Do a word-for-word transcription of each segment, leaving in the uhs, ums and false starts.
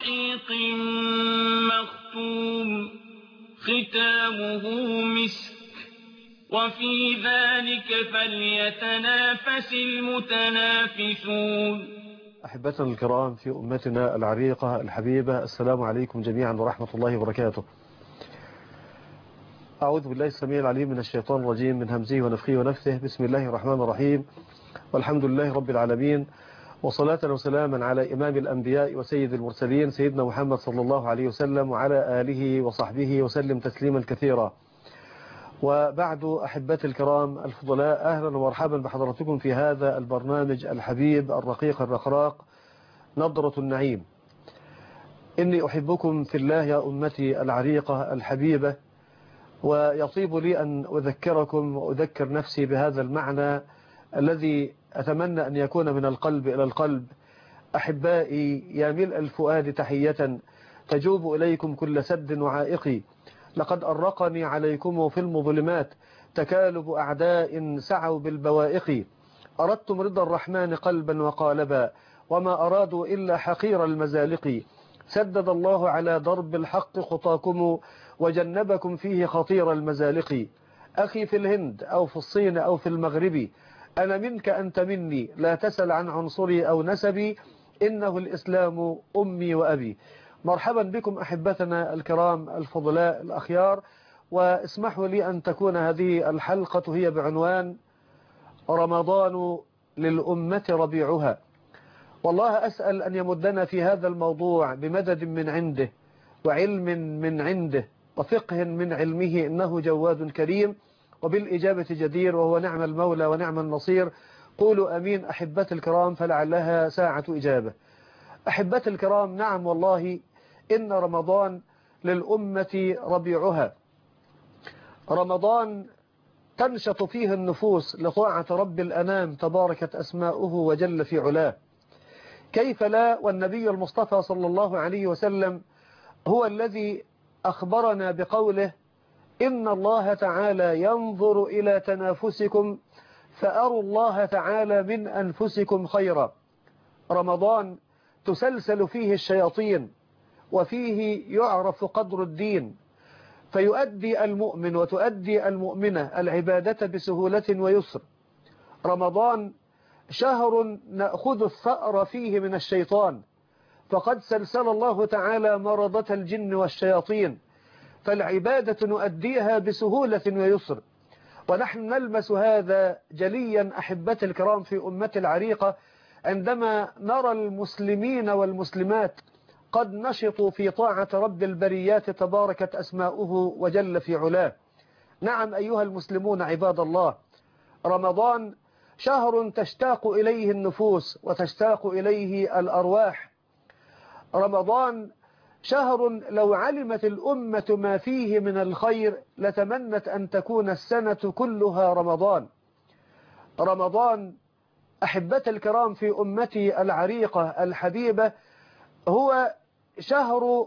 رحيق مختوم ختامه مسك وفي ذلك فليتنافس المتنافسون. أحبتنا الكرام في أمتنا العريقة الحبيبة، السلام عليكم جميعا ورحمة الله وبركاته. أعوذ بالله السميع العليم من الشيطان الرجيم من همزه ونفخه ونفثه. بسم الله الرحمن الرحيم، والحمد لله رب العالمين، وصلاة وسلاما على إمام الأنبياء وسيد المرسلين سيدنا محمد صلى الله عليه وسلم وعلى آله وصحبه وسلم تسليما كثيرا. وبعد أحبتي الكرام الفضلاء، أهلا ومرحبا بحضراتكم في هذا البرنامج الحبيب الرقيق الرقراق نظرة النعيم. إني أحبكم في الله يا أمتي العريقة الحبيبة، ويطيب لي أن أذكركم وأذكر نفسي بهذا المعنى الذي أتمنى أن يكون من القلب إلى القلب. أحبائي يا ملء الفؤاد تحية تجوب إليكم كل سد وعائق، لقد أرقني عليكم في المظلمات تكالب أعداء سعوا بالبوائق. أردتم رضا الرحمن قلبا وقالبا، وما أرادوا إلا حقير المزالق. سدد الله على درب الحق خطاكم وجنبكم فيه خطير المزالق. أخي في الهند أو في الصين أو في المغرب، أنا منك أنت مني، لا تسل عن عنصري أو نسبي، إنه الإسلام أمي وأبي. مرحبا بكم أحبتنا الكرام الفضلاء الأخيار، واسمحوا لي أن تكون هذه الحلقة هي بعنوان رمضان للأمة ربيعها. والله أسأل أن يمدنا في هذا الموضوع بمدد من عنده وعلم من عنده وفقه من علمه، إنه جواد كريم وبالإجابة جدير، وهو نعم المولى ونعم النصير. قولوا أمين أحبتي الكرام، فلعلها ساعة إجابة. أحبتي الكرام، نعم والله إن رمضان للأمة ربيعها، رمضان تنشط فيه النفوس لطاعة رب الأنام تباركت أسماؤه وجل في علاه. كيف لا، والنبي المصطفى صلى الله عليه وسلم هو الذي أخبرنا بقوله: إن الله تعالى ينظر إلى تنافسكم فأروا الله تعالى من أنفسكم خيرا. رمضان تسلسل فيه الشياطين، وفيه يعرف قدر الدين، فيؤدي المؤمن وتؤدي المؤمنة العبادة بسهولة ويسر. رمضان شهر نأخذ الثأر فيه من الشيطان، فقد سلسل الله تعالى مرضة الجن والشياطين، فالعبادة نؤديها بسهولة ويسر. ونحن نلمس هذا جليا أحبتي الكرام في أمة العريقة، عندما نرى المسلمين والمسلمات قد نشطوا في طاعة رب البريات تباركت أسماؤه وجل في علاه. نعم أيها المسلمون عباد الله، رمضان شهر تشتاق إليه النفوس وتشتاق إليه الأرواح. رمضان شهر لو علمت الأمة ما فيه من الخير لتمنت أن تكون السنة كلها رمضان. رمضان أحبتي الكرام في أمتي العريقة الحبيبة هو شهر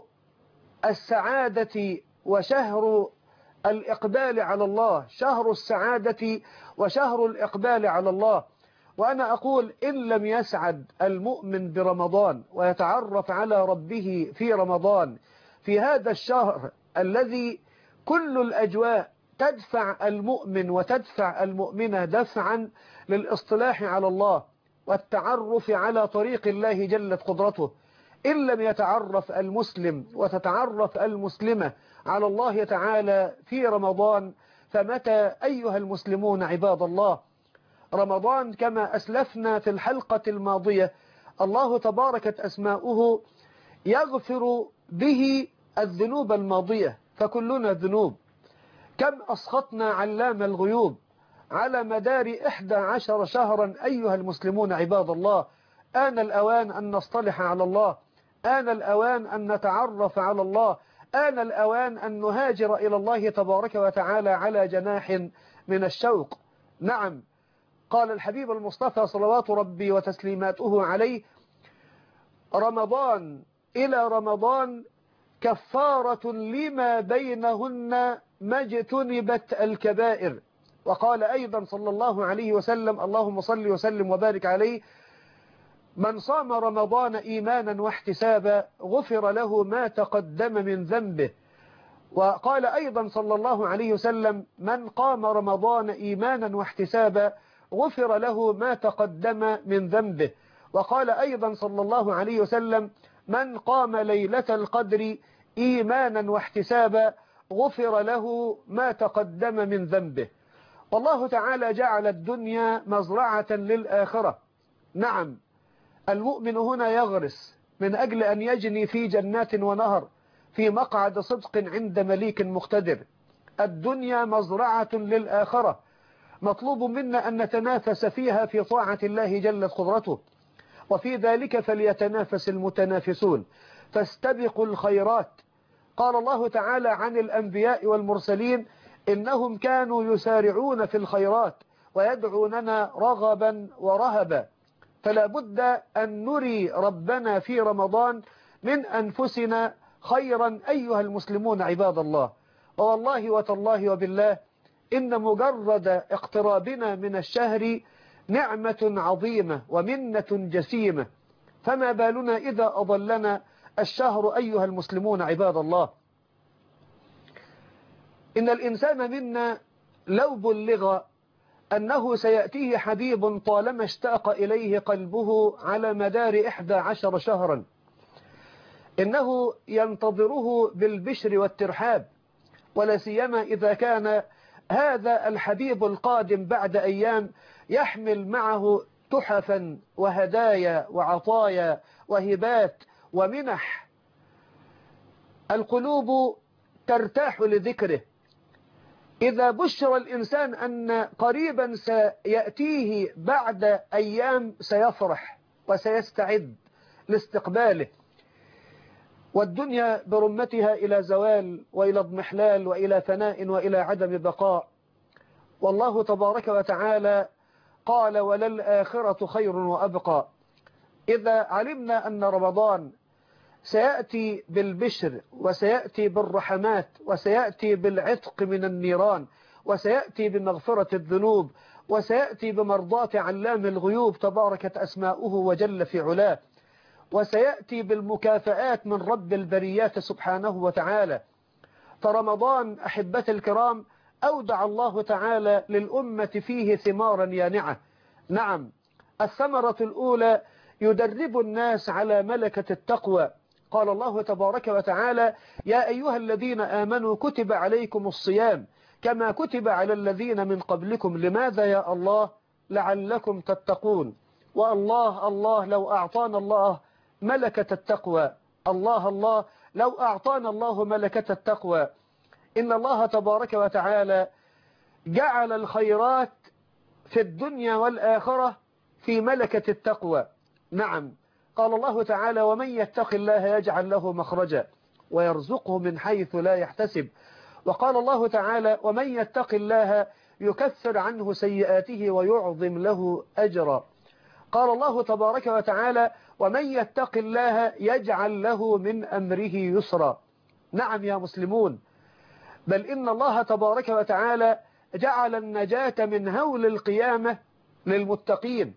السعادة وشهر الإقبال على الله، شهر السعادة وشهر الإقبال على الله. وأنا أقول إن لم يسعد المؤمن برمضان ويتعرف على ربه في رمضان، في هذا الشهر الذي كل الأجواء تدفع المؤمن وتدفع المؤمنة دفعا للاصطلاح على الله والتعرف على طريق الله جلت قدرته، إن لم يتعرف المسلم وتتعرف المسلمة على الله تعالى في رمضان، فمتى أيها المسلمون عباد الله؟ رمضان كما أسلفنا في الحلقة الماضية الله تباركت أسماؤه يغفر به الذنوب الماضية، فكلنا ذنوب. كم أسخطنا علام الغيوب على مدار إحدى عشر شهرا أيها المسلمون عباد الله. آن الأوان أن نصطلح على الله، آن الأوان أن نتعرف على الله، آن الأوان أن نهاجر إلى الله تبارك وتعالى على جناح من الشوق. نعم، قال الحبيب المصطفى صلوات ربي وتسليماته عليه: رمضان إلى رمضان كفارة لما بينهن ما اجتنبت الكبائر. وقال أيضا صلى الله عليه وسلم: اللهم صل وسلم وبارك عليه: من صام رمضان إيمانا واحتسابا غفر له ما تقدم من ذنبه. وقال أيضا صلى الله عليه وسلم من قام رمضان إيمانا واحتسابا غفر له ما تقدم من ذنبه. وقال أيضا صلى الله عليه وسلم من قام ليلة القدر إيمانا واحتسابا غفر له ما تقدم من ذنبه. والله تعالى جعل الدنيا مزرعة للآخرة. نعم، المؤمن هنا يغرس من أجل أن يجني في جنات ونهر في مقعد صدق عند مليك مقتدر. الدنيا مزرعة للآخرة، مطلوب منا أن نتنافس فيها في طاعة الله جلت قدرته، وفي ذلك فليتنافس المتنافسون، فاستبقوا الخيرات. قال الله تعالى عن الأنبياء والمرسلين إنهم كانوا يسارعون في الخيرات ويدعوننا رغبا ورهبا. فلا بد أن نري ربنا في رمضان من أنفسنا خيرا أيها المسلمون عباد الله. والله وتالله وبالله إن مجرد اقترابنا من الشهر نعمة عظيمة ومنة جسيمة، فما بالنا إذا أضلنا الشهر أيها المسلمون عباد الله. إن الإنسان منا لو بلغ أنه سيأتيه حبيب طالما اشتاق إليه قلبه على مدار إحدى عشر شهرا، إنه ينتظره بالبشر والترحاب، ولا سيما إذا كان هذا الحبيب القادم بعد أيام يحمل معه تحفا وهدايا وعطايا وهبات ومنح. القلوب ترتاح لذكره. إذا بشر الإنسان أن قريبا سيأتيه بعد أيام سيفرح وسيستعد لاستقباله. والدنيا برمتها إلى زوال وإلى اضمحلال وإلى فناء وإلى عدم بقاء. والله تبارك وتعالى قال وللآخرة خير وأبقى. إذا علمنا أن رمضان سيأتي بالبشر وسيأتي بالرحمات وسيأتي بالعتق من النيران وسيأتي بمغفرة الذنوب وسيأتي بمرضاة علام الغيوب تباركت أسماؤه وجل في علاه، وسيأتي بالمكافآت من رب البريات سبحانه وتعالى، فرمضان أحبة الكرام أودع الله تعالى للأمة فيه ثمارا يانعة. نعم، الثمرة الأولى يدرب الناس على ملكة التقوى. قال الله تبارك وتعالى يا أيها الذين آمنوا كتب عليكم الصيام كما كتب على الذين من قبلكم. لماذا يا الله؟ لعلكم تتقون. والله الله لو أعطانا الله ملكة التقوى، الله الله لو أعطانا الله ملكة التقوى. إن الله تبارك وتعالى جعل الخيرات في الدنيا والآخرة في ملكة التقوى. نعم، قال الله تعالى ومن يتق الله يجعل له مخرجا ويرزقه من حيث لا يحتسب. وقال الله تعالى ومن يتق الله يكفر عنه سيئاته ويعظم له أجرا. قال الله تبارك وتعالى ومن يتق الله يجعل له من أمره يسرا. نعم يا مسلمون، بل إن الله تبارك وتعالى جعل النجاة من هول القيامة للمتقين.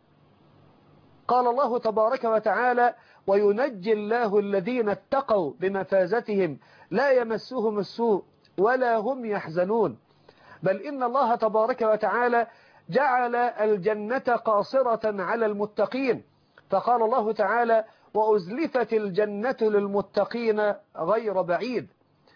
قال الله تبارك وتعالى وينجي الله الذين اتقوا بمفازتهم لا يمسهم السوء ولا هم يحزنون. بل إن الله تبارك وتعالى جعل الجنة قاصرة على المتقين، فقال الله تعالى وأزلفت الجنة للمتقين غير بعيد.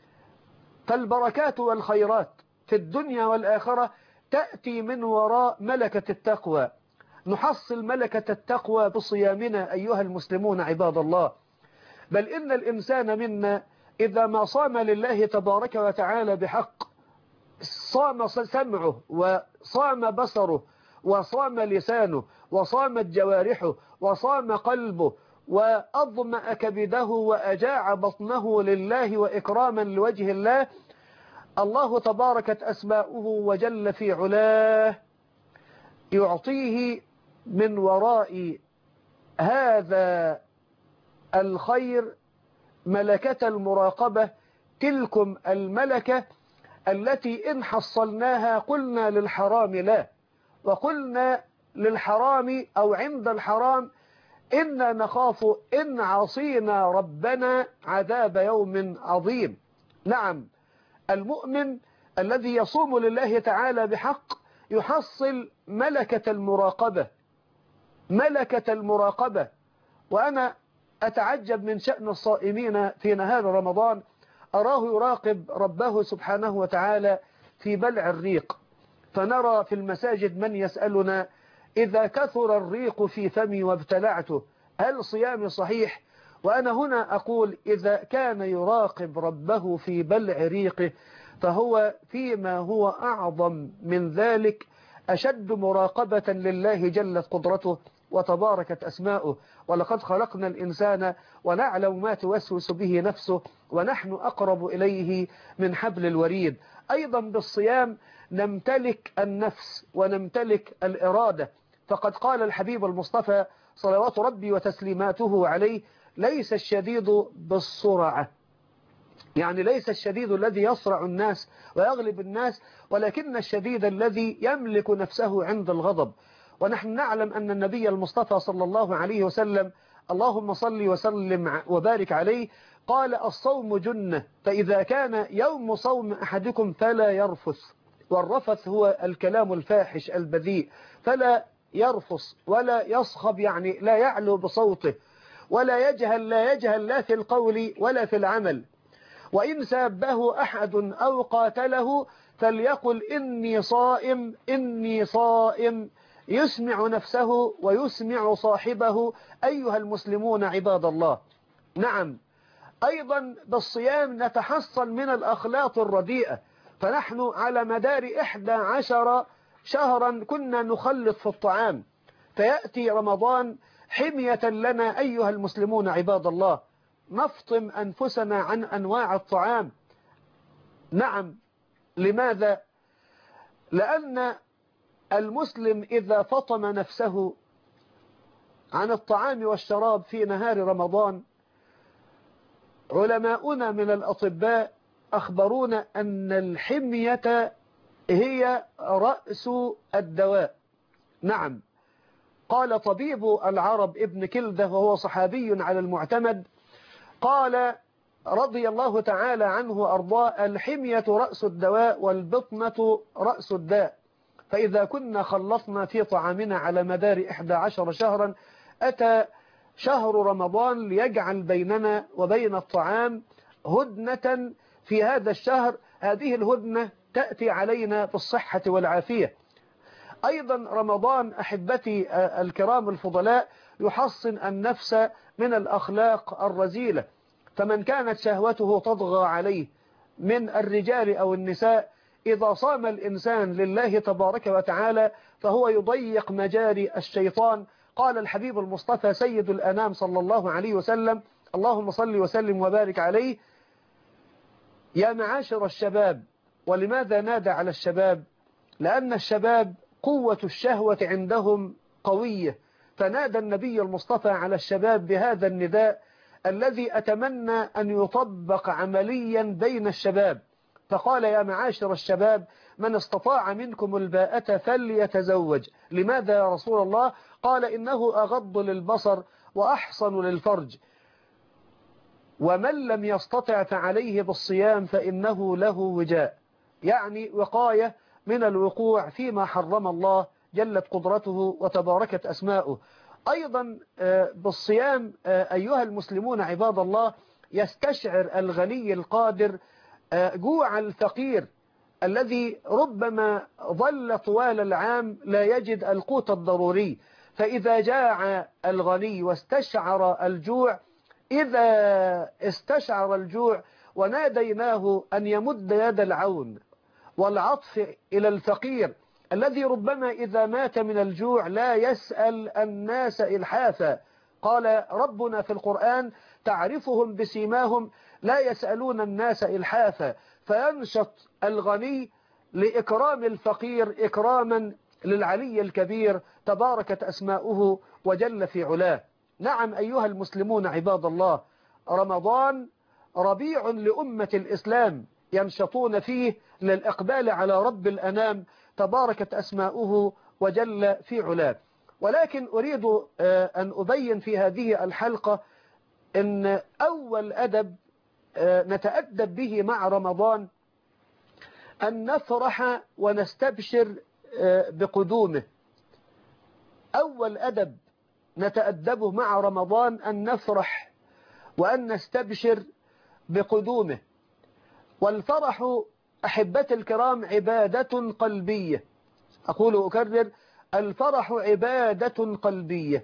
فالبركات والخيرات في الدنيا والآخرة تأتي من وراء ملكة التقوى. نحصل ملكة التقوى بصيامنا أيها المسلمون عباد الله. بل إن الإنسان منا إذا ما صام لله تبارك وتعالى بحق، صام سمعه وصام بصره وصام لسانه وصامت جوارحه وصام قلبه وأظمأ كبده وأجاع بطنه لله وإكراما لوجه الله، الله تباركت أسماؤه وجل في علاه يعطيه من وراء هذا الخير ملكة المراقبة، تلكم الملكة التي إن حصلناها قلنا للحرام لا، وقلنا للحرام أو عند الحرام إنا نخاف إن عصينا ربنا عذاب يوم عظيم. نعم، المؤمن الذي يصوم لله تعالى بحق يحصل ملكة المراقبة، ملكة المراقبة. وأنا أتعجب من شأن الصائمين في نهار رمضان، أراه يراقب ربه سبحانه وتعالى في بلع الريق، فنرى في المساجد من يسألنا إذا كثر الريق في فمي وابتلعته هل صيامي صحيح؟ وأنا هنا أقول إذا كان يراقب ربه في بلع ريقه فهو فيما هو أعظم من ذلك أشد مراقبة لله جلت قدرته وتباركت أسماؤه. ولقد خلقنا الإنسان ونعلم ما توسوس به نفسه ونحن أقرب إليه من حبل الوريد. أيضا بالصيام نمتلك النفس ونمتلك الإرادة، فقد قال الحبيب المصطفى صلوات ربي وتسليماته عليه ليس الشديد بالسرعة، يعني ليس الشديد الذي يصرع الناس ويغلب الناس، ولكن الشديد الذي يملك نفسه عند الغضب. ونحن نعلم أن النبي المصطفى صلى الله عليه وسلم اللهم صل وسلم وبارك عليه قال الصوم جنة، فإذا كان يوم صوم أحدكم فلا يرفث، والرفث هو الكلام الفاحش البذيء، فلا يرفث ولا يصخب، يعني لا يعلو بصوته ولا يجهل، لا يجهل لا في القول ولا في العمل. وإن سابه أحد أو قاتله فليقل إني صائم إني صائم، يسمع نفسه ويسمع صاحبه أيها المسلمون عباد الله. نعم، أيضا بالصيام نتحصن من الأخلاق الرديئة، فنحن على مدار إحدى عشر شهرا كنا نخلط في الطعام، فيأتي رمضان حمية لنا أيها المسلمون عباد الله، نفطم أنفسنا عن أنواع الطعام. نعم، لماذا؟ لأن المسلم إذا فطم نفسه عن الطعام والشراب في نهار رمضان، علماؤنا من الأطباء أخبرونا أن الحمية هي رأس الدواء. نعم، قال طبيب العرب ابن كلدة وهو صحابي على المعتمد، قال رضي الله تعالى عنه وأرضاه الحمية رأس الدواء والبطنة رأس الداء. فإذا كنا خلصنا في طعامنا على مدار إحدى عشر شهرا، أتى شهر رمضان ليجعل بيننا وبين الطعام هدنة في هذا الشهر، هذه الهدنة تأتي علينا بالصحة والعافية. أيضا رمضان أحبتي الكرام الفضلاء يحصن النفس من الأخلاق الرذيلة، فمن كانت شهوته تطغى عليه من الرجال أو النساء إذا صام الإنسان لله تبارك وتعالى فهو يضيق مجاري الشيطان. قال الحبيب المصطفى سيد الأنام صلى الله عليه وسلم اللهم صل وسلم وبارك عليه يا معاشر الشباب. ولماذا نادى على الشباب؟ لأن الشباب قوة الشهوة عندهم قوية، فنادى النبي المصطفى على الشباب بهذا النداء الذي أتمنى أن يطبق عمليا بين الشباب، فقال يا معاشر الشباب من استطاع منكم الباءة فليتزوج. لماذا يا رسول الله؟ قال إنه أغض للبصر وأحصن للفرج، ومن لم يستطع فعليه بالصيام فإنه له وجاء، يعني وقاية من الوقوع فيما حرم الله جلت قدرته وتباركت أسماؤه. أيضا بالصيام أيها المسلمون عباد الله يستشعر الغني القادر جوع الفقير الذي ربما ظل طوال العام لا يجد القوت الضروري، فإذا جاع الغني واستشعر الجوع، إذا استشعر الجوع وناديناه أن يمد يد العون والعطف إلى الفقير الذي ربما إذا مات من الجوع لا يسأل الناس إلحافا. قال ربنا في القرآن تعرفهم بسيماهم لا يسألون الناس إلحافا، فينشط الغني لإكرام الفقير إكراما للعلي الكبير تباركت أسماؤه وجل في علاه. نعم أيها المسلمون عباد الله، رمضان ربيع لأمة الإسلام ينشطون فيه للإقبال على رب الأنام تباركت أسماؤه وجل في علاه. ولكن أريد أن أبين في هذه الحلقة أن أول أدب نتأدب به مع رمضان أن نفرح ونستبشر بقدومه. أول أدب نتأدبه مع رمضان أن نفرح وأن نستبشر بقدومه. والفرح أحبتي الكرام عبادة قلبية، أقول أكرر، الفرح عبادة قلبية.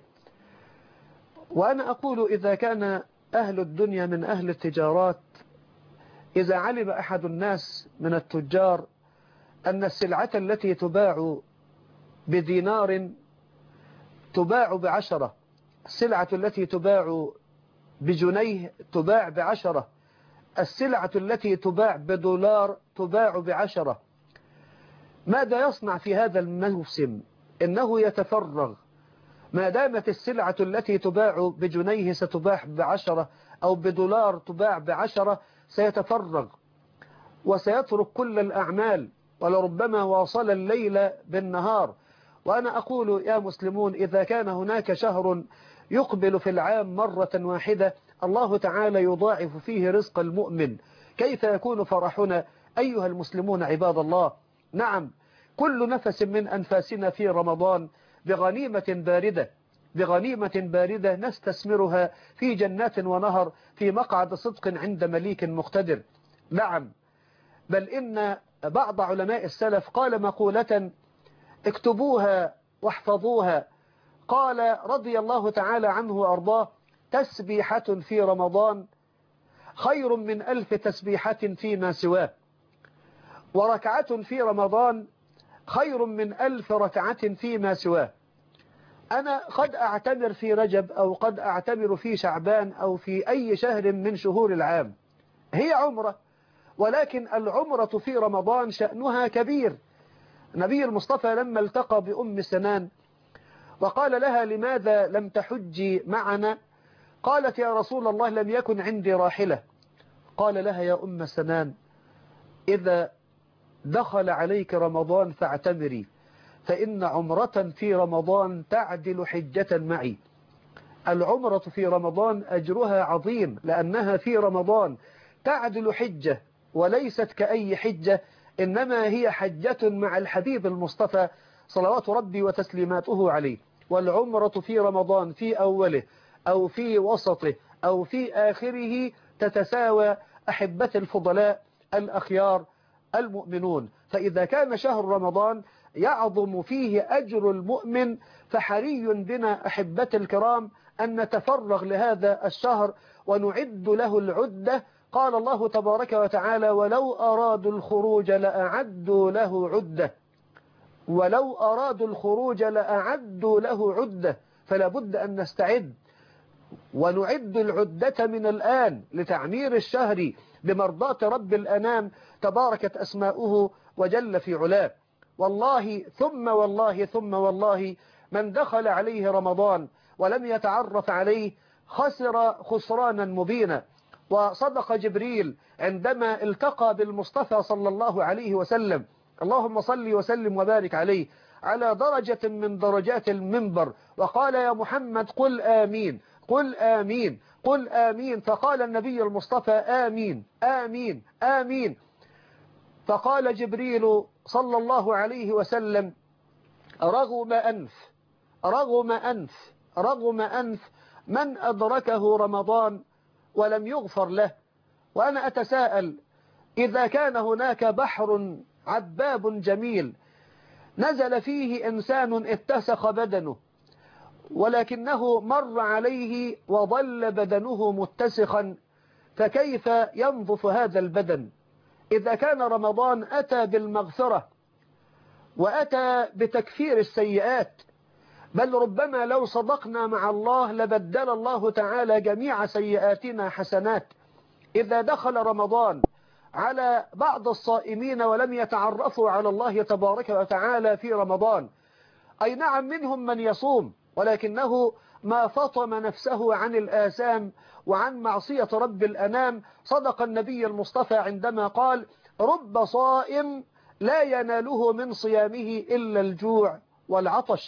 وأنا أقول إذا كان أهل الدنيا من أهل التجارات، إذا علم أحد الناس من التجار أن السلعة التي تباع بدينار تباع بعشرة، السلعة التي تباع بجنيه تباع بعشرة، السلعة التي تباع بدولار تباع بعشرة، ماذا يصنع في هذا الموسم؟ إنه يتفرغ. ما دامت السلعة التي تباع بجنيه ستباع بعشرة أو بدولار تباع بعشرة، سيتفرغ وسيترك كل الأعمال، ولربما واصل الليل بالنهار. وأنا أقول يا مسلمون، إذا كان هناك شهر يقبل في العام مرة واحدة الله تعالى يضاعف فيه رزق المؤمن، كيف يكون فرحنا أيها المسلمون عباد الله؟ نعم، كل نفس من أنفاسنا في رمضان بغنيمة باردة، بغنيمة باردة نستثمرها في جنات ونهر في مقعد صدق عند مليك مقتدر. نعم، بل إن بعض علماء السلف قال مقولة اكتبوها واحفظوها، قال رضي الله تعالى عنه وأرضاه: تسبيحة في رمضان خير من ألف تسبيحة فيما سواه، وركعة في رمضان خير من ألف ركعة فيما سواه. أنا قد أعتمر في رجب أو قد أعتمر في شعبان أو في أي شهر من شهور العام، هي عمرة، ولكن العمرة في رمضان شأنها كبير. النبي المصطفى لما التقى بأم سنان وقال لها: لماذا لم تحجي معنا؟ قالت: يا رسول الله لم يكن عندي راحلة. قال لها: يا أم سنان، إذا دخل عليك رمضان فاعتمري، فإن عمرة في رمضان تعدل حجة معي. العمرة في رمضان أجرها عظيم، لأنها في رمضان تعدل حجة، وليست كأي حجة، إنما هي حجة مع الحبيب المصطفى صلوات ربي وتسليماته عليه. والعمرة في رمضان في أوله أو في وسطه أو في آخره تتساوى أحبة الفضلاء الأخيار المؤمنون. فإذا كان شهر رمضان يعظم فيه أجر المؤمن، فحري بنا أحبة الكرام أن نتفرغ لهذا الشهر ونعد له العدة. قال الله تبارك وتعالى: ولو أرادوا الخروج لأعدوا له عدة، ولو أرادوا الخروج لأعدوا له عدة. فلا بد أن نستعد ونعد العدة من الآن لتعمير الشهر بمرضاة رب الأنام تباركت أسماؤه وجل في علاه. والله ثم والله ثم والله من دخل عليه رمضان ولم يتعرف عليه خسر خسرانا مبينا. وصدق جبريل عندما التقى بالمصطفى صلى الله عليه وسلم، اللهم صل وسلم وبارك عليه، على درجة من درجات المنبر، وقال: يا محمد قل آمين، قل آمين، قل آمين. فقال النبي المصطفى: آمين آمين آمين. فقال جبريل صلى الله عليه وسلم: رغم أنف رغم أنف رغم أنف من أدركه رمضان ولم يغفر له. وأنا أتساءل، إذا كان هناك بحر عباب جميل نزل فيه إنسان اتسخ بدنه، ولكنه مر عليه وظل بدنه متسخا، فكيف ينظف هذا البدن؟ إذا كان رمضان أتى بالمغفرة وأتى بتكفير السيئات، بل ربما لو صدقنا مع الله لبدل الله تعالى جميع سيئاتنا حسنات. إذا دخل رمضان على بعض الصائمين ولم يتعرفوا على الله تبارك وتعالى في رمضان، أي نعم منهم من يصوم ولكنه ما فطم نفسه عن الآثام وعن معصية رب الأنام. صدق النبي المصطفى عندما قال: رب صائم لا يناله من صيامه إلا الجوع والعطش.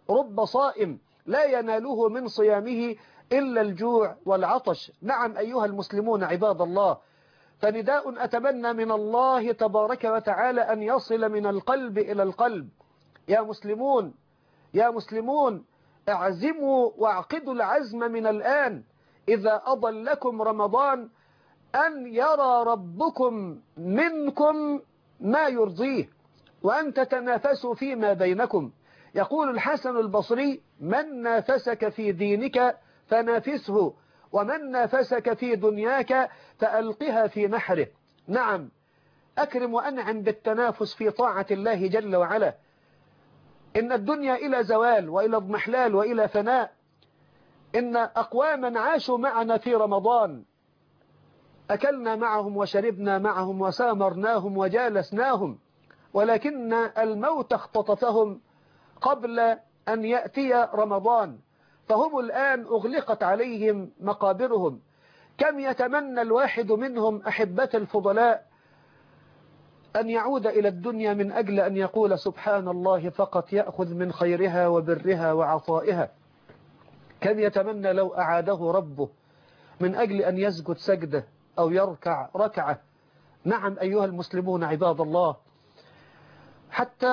رب صائم لا يناله من صيامه إلا الجوع والعطش. نعم أيها المسلمون عباد الله، فنداء أتمنى من الله تبارك وتعالى أن يصل من القلب إلى القلب. يا مسلمون يا مسلمون اعزموا واعقدوا العزم من الآن إذا أضلكم رمضان أن يرى ربكم منكم ما يرضيه، وأن تتنافسوا فيما بينكم. يقول الحسن البصري: من نافسك في دينك فنافسه، ومن نافسك في دنياك فألقها في نحره. نعم، أكرم وأنعم بالتنافس في طاعة الله جل وعلا. إن الدنيا إلى زوال وإلى اضمحلال وإلى فناء. إن أقواما عاشوا معنا في رمضان، أكلنا معهم وشربنا معهم وسامرناهم وجالسناهم، ولكن الموت اختطفهم قبل أن يأتي رمضان، فهم الآن أغلقت عليهم مقابرهم. كم يتمنى الواحد منهم أحبة الفضلاء أن يعود إلى الدنيا من أجل أن يقول سبحان الله فقط يأخذ من خيرها وبرها وعطائها. كم يتمنى لو أعاده ربه من أجل أن يسجد سجدة أو يركع ركعة. نعم أيها المسلمون عباد الله، حتى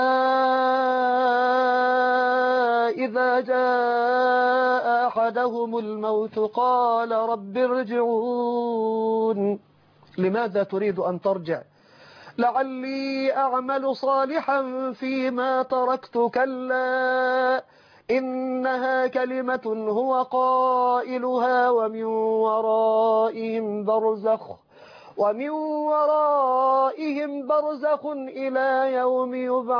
إذا جاء أحدهم الموت قال رب ارجعون. لماذا تريد أن ترجع؟ لعلي أعمل صالحا فيما تركت كلا إنها كلمة هو قائلها ومن ورائهم برزخ ومن ورائهم برزخ إلى يوم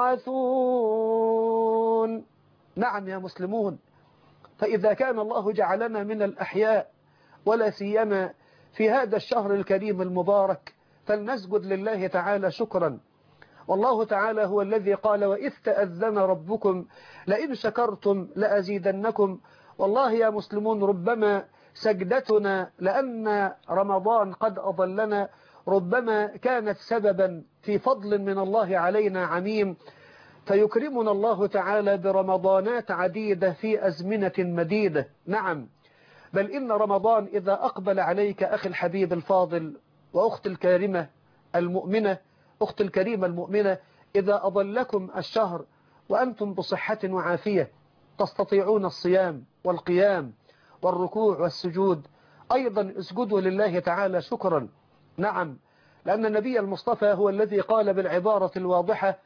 يبعثون. نعم يا مسلمون، فإذا كان الله جعلنا من الأحياء ولا سيما في هذا الشهر الكريم المبارك فلنسجد لله تعالى شكرا. والله تعالى هو الذي قال: وإذ تأذن ربكم لئن شكرتم لأزيدنكم. والله يا مسلمون ربما سجدتنا لأن رمضان قد أضلنا ربما كانت سببا في فضل من الله علينا عميم، فيكرمنا الله تعالى برمضانات عديدة في أزمنة مديدة. نعم، بل إن رمضان إذا أقبل عليك أخي الحبيب الفاضل وأخت الكريمة المؤمنة أخت الكريمة المؤمنة، إذا أضلكم الشهر وأنتم بصحة وعافية تستطيعون الصيام والقيام والركوع والسجود، أيضا اسجدوا لله تعالى شكرا. نعم، لأن النبي المصطفى هو الذي قال بالعبارة الواضحة: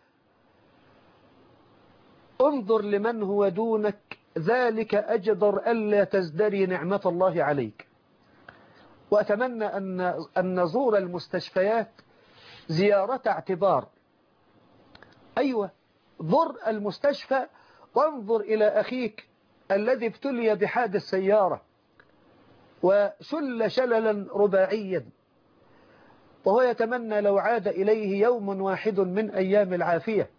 انظر لمن هو دونك ذلك أجدر ألا تزدري نعمة الله عليك. وأتمنى أن أن نزور المستشفيات زيارة اعتبار. أيوة، ضر المستشفى وانظر إلى أخيك الذي ابتلي بحادث سيارة وشل شللا رباعيا، وهو يتمنى لو عاد إليه يوم واحد من أيام العافية.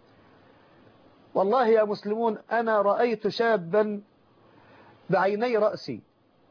والله يا مسلمون أنا رأيت شابا بعيني رأسي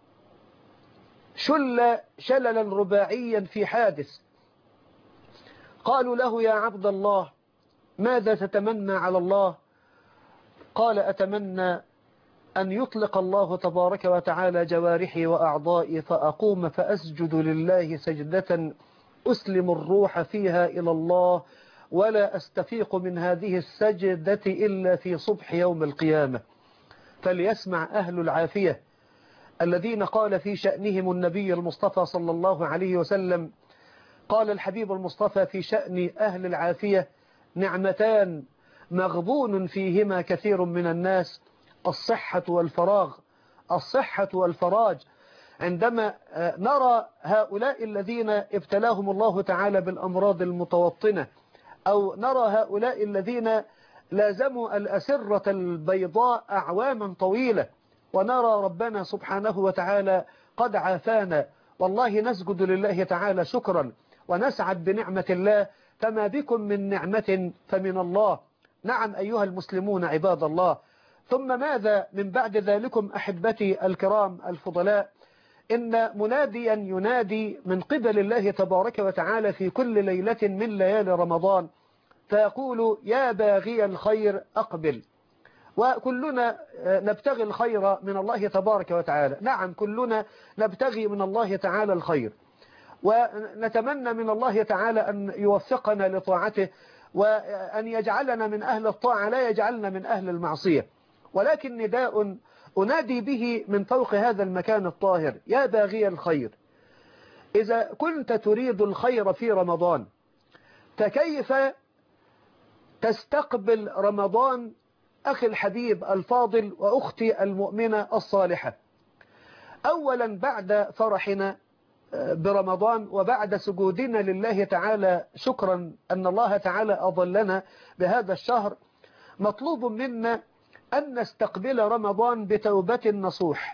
شل شللا رباعيا في حادث. قالوا له: يا عبد الله ماذا تتمنى على الله؟ قال: أتمنى أن يطلق الله تبارك وتعالى جوارحي وأعضائي فأقوم فأسجد لله سجدة أسلم الروح فيها إلى الله، ولا أستفيق من هذه السجدة إلا في صبح يوم القيامة. فليسمع أهل العافية الذين قال في شأنهم النبي المصطفى صلى الله عليه وسلم، قال الحبيب المصطفى في شأن أهل العافية: نعمتان مغبون فيهما كثير من الناس، الصحة والفراغ الصحة والفراج. عندما نرى هؤلاء الذين ابتلاهم الله تعالى بالأمراض المتوطنة، أو نرى هؤلاء الذين لازموا الأسرة البيضاء أعواما طويلة، ونرى ربنا سبحانه وتعالى قد عافانا، والله نسجد لله تعالى شكرا ونسعد بنعمة الله، فما بكم من نعمة فمن الله. نعم أيها المسلمون عباد الله، ثم ماذا من بعد ذلكم أحبتي الكرام الفضلاء؟ إن مناديا ينادي من قبل الله تبارك وتعالى في كل ليلة من ليالي رمضان فيقول: يا باغي الخير أقبل، وكلنا نبتغي الخير من الله تبارك وتعالى. نعم كلنا نبتغي من الله تعالى الخير، ونتمنى من الله تعالى أن يوفقنا لطاعته، وأن يجعلنا من أهل الطاعة لا يجعلنا من أهل المعصية. ولكن نداء أنادي به من فوق هذا المكان الطاهر: يا باغي الخير، إذا كنت تريد الخير في رمضان فكيف تستقبل رمضان أخي الحبيب الفاضل وأختي المؤمنة الصالحة؟ أولا بعد فرحنا برمضان وبعد سجودنا لله تعالى شكرا أن الله تعالى أظلنا بهذا الشهر، مطلوب منا أن نستقبل رمضان بتوبة نصوح.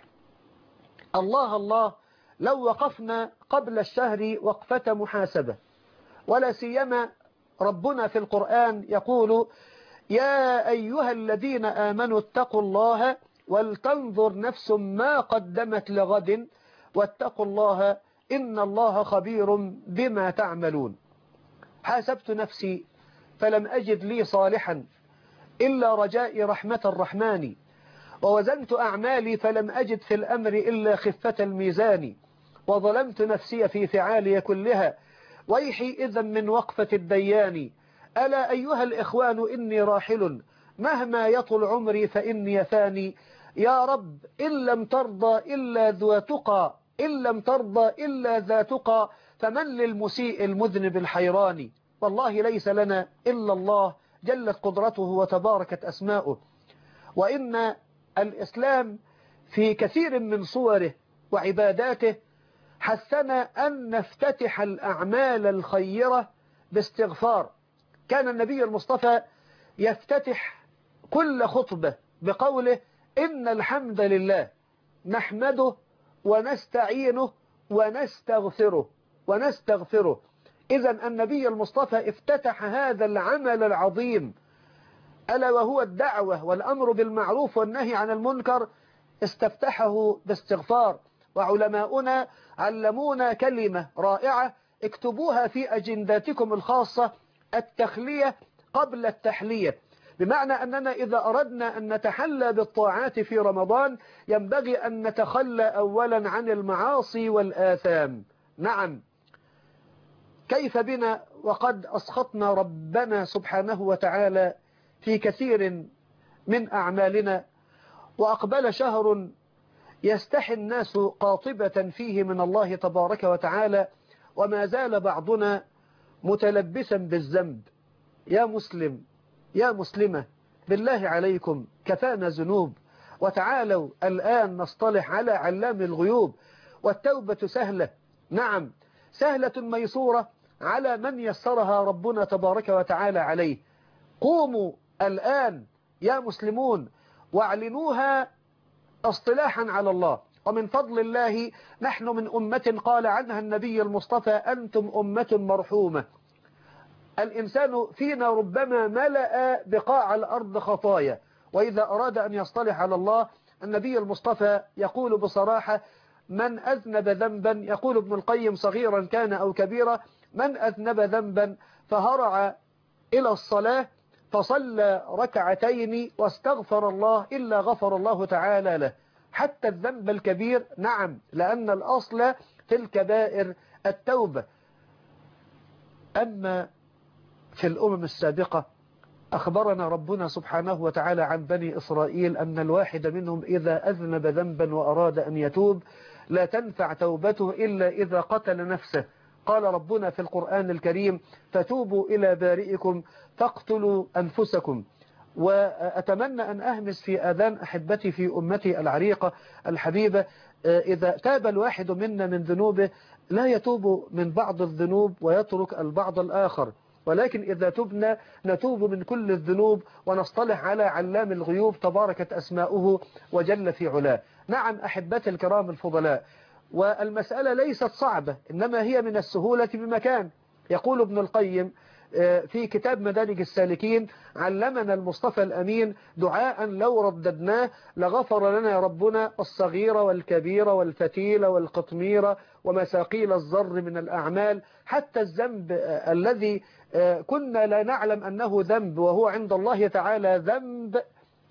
الله الله لو وقفنا قبل الشهر وقفة محاسبة، ولا سيما ربنا في القرآن يقول: يا أيها الذين آمنوا اتقوا الله ولتنظر نفس ما قدمت لغد واتقوا الله إن الله خبير بما تعملون. حاسبت نفسي فلم أجد لي صالحا إلا رجاء رحمة الرحمن، ووزنت أعمالي فلم أجد في الأمر إلا خفة الميزان، وظلمت نفسي في فعالي كلها ويحي إذا من وقفة الديان. ألا أيها الإخوان إني راحل مهما يطل عمري فإني ثاني، يا رب إن لم ترضى إلا ذو تقى، إن لم ترضى إلا ذا تقى، فمن للمسيء المذنب الحيران. والله ليس لنا إلا الله جلت قدرته وتباركت أسماؤه. وإن الإسلام في كثير من صوره وعباداته حثنا أن نفتتح الأعمال الخيرة باستغفار. كان النبي المصطفى يفتتح كل خطبة بقوله: إن الحمد لله نحمده ونستعينه ونستغفره ونستغفره. إذن النبي المصطفى افتتح هذا العمل العظيم ألا وهو الدعوة والأمر بالمعروف والنهي عن المنكر، استفتحه باستغفار. وعلماؤنا علمونا كلمة رائعة اكتبوها في أجنداتكم الخاصة: التخلية قبل التحلية. بمعنى أننا إذا أردنا أن نتحلى بالطاعات في رمضان ينبغي أن نتخلى أولا عن المعاصي والآثام. نعم، كيف بنا وقد أسخطنا ربنا سبحانه وتعالى في كثير من أعمالنا، وأقبل شهر يستحي الناس قاطبة فيه من الله تبارك وتعالى، وما زال بعضنا متلبسا بالذنب. يا مسلم يا مسلمة، بالله عليكم كفانا ذنوب، وتعالوا الآن نصطلح على علام الغيوب. والتوبة سهلة، نعم سهلة ميسورة على من يسرها ربنا تبارك وتعالى عليه. قوموا الآن يا مسلمون واعلنوها اصطلاحا على الله. ومن فضل الله نحن من أمة قال عنها النبي المصطفى: أنتم أمة مرحومة. الإنسان فينا ربما ملأ بقاع الأرض خطايا، وإذا أراد أن يصطلح على الله النبي المصطفى يقول بصراحة: من أذنب ذنبا، يقول ابن القيم صغيرا كان أو كبيرا، من أذنب ذنبا فهرع إلى الصلاة فصلى ركعتين واستغفر الله إلا غفر الله تعالى له. حتى الذنب الكبير، نعم، لأن الأصل في الكبائر التوبة. أما في الأمم السابقة أخبرنا ربنا سبحانه وتعالى عن بني إسرائيل أن الواحد منهم إذا أذنب ذنبا وأراد أن يتوب لا تنفع توبته إلا إذا قتل نفسه. قال ربنا في القرآن الكريم: فتوبوا إلى بارئكم فاقتلوا أنفسكم. وأتمنى أن أهمس في آذان أحبتي في أمتي العريقة الحبيبة: إذا تاب الواحد منا من ذنوبه لا يتوب من بعض الذنوب ويترك البعض الآخر، ولكن إذا تبنا نتوب من كل الذنوب ونصطلح على علام الغيوب تباركت أسماؤه وجل في علاه. نعم أحبتي الكرام الفضلاء، والمسألة ليست صعبة، إنما هي من السهولة بمكان. يقول ابن القيم في كتاب مدارج السالكين: علمنا المصطفى الأمين دعاء لو رددناه لغفر لنا ربنا الصغير والكبير والفتيل والقطمير ومساقيل الزر من الأعمال. حتى الذنب الذي كنا لا نعلم أنه ذنب وهو عند الله تعالى ذنب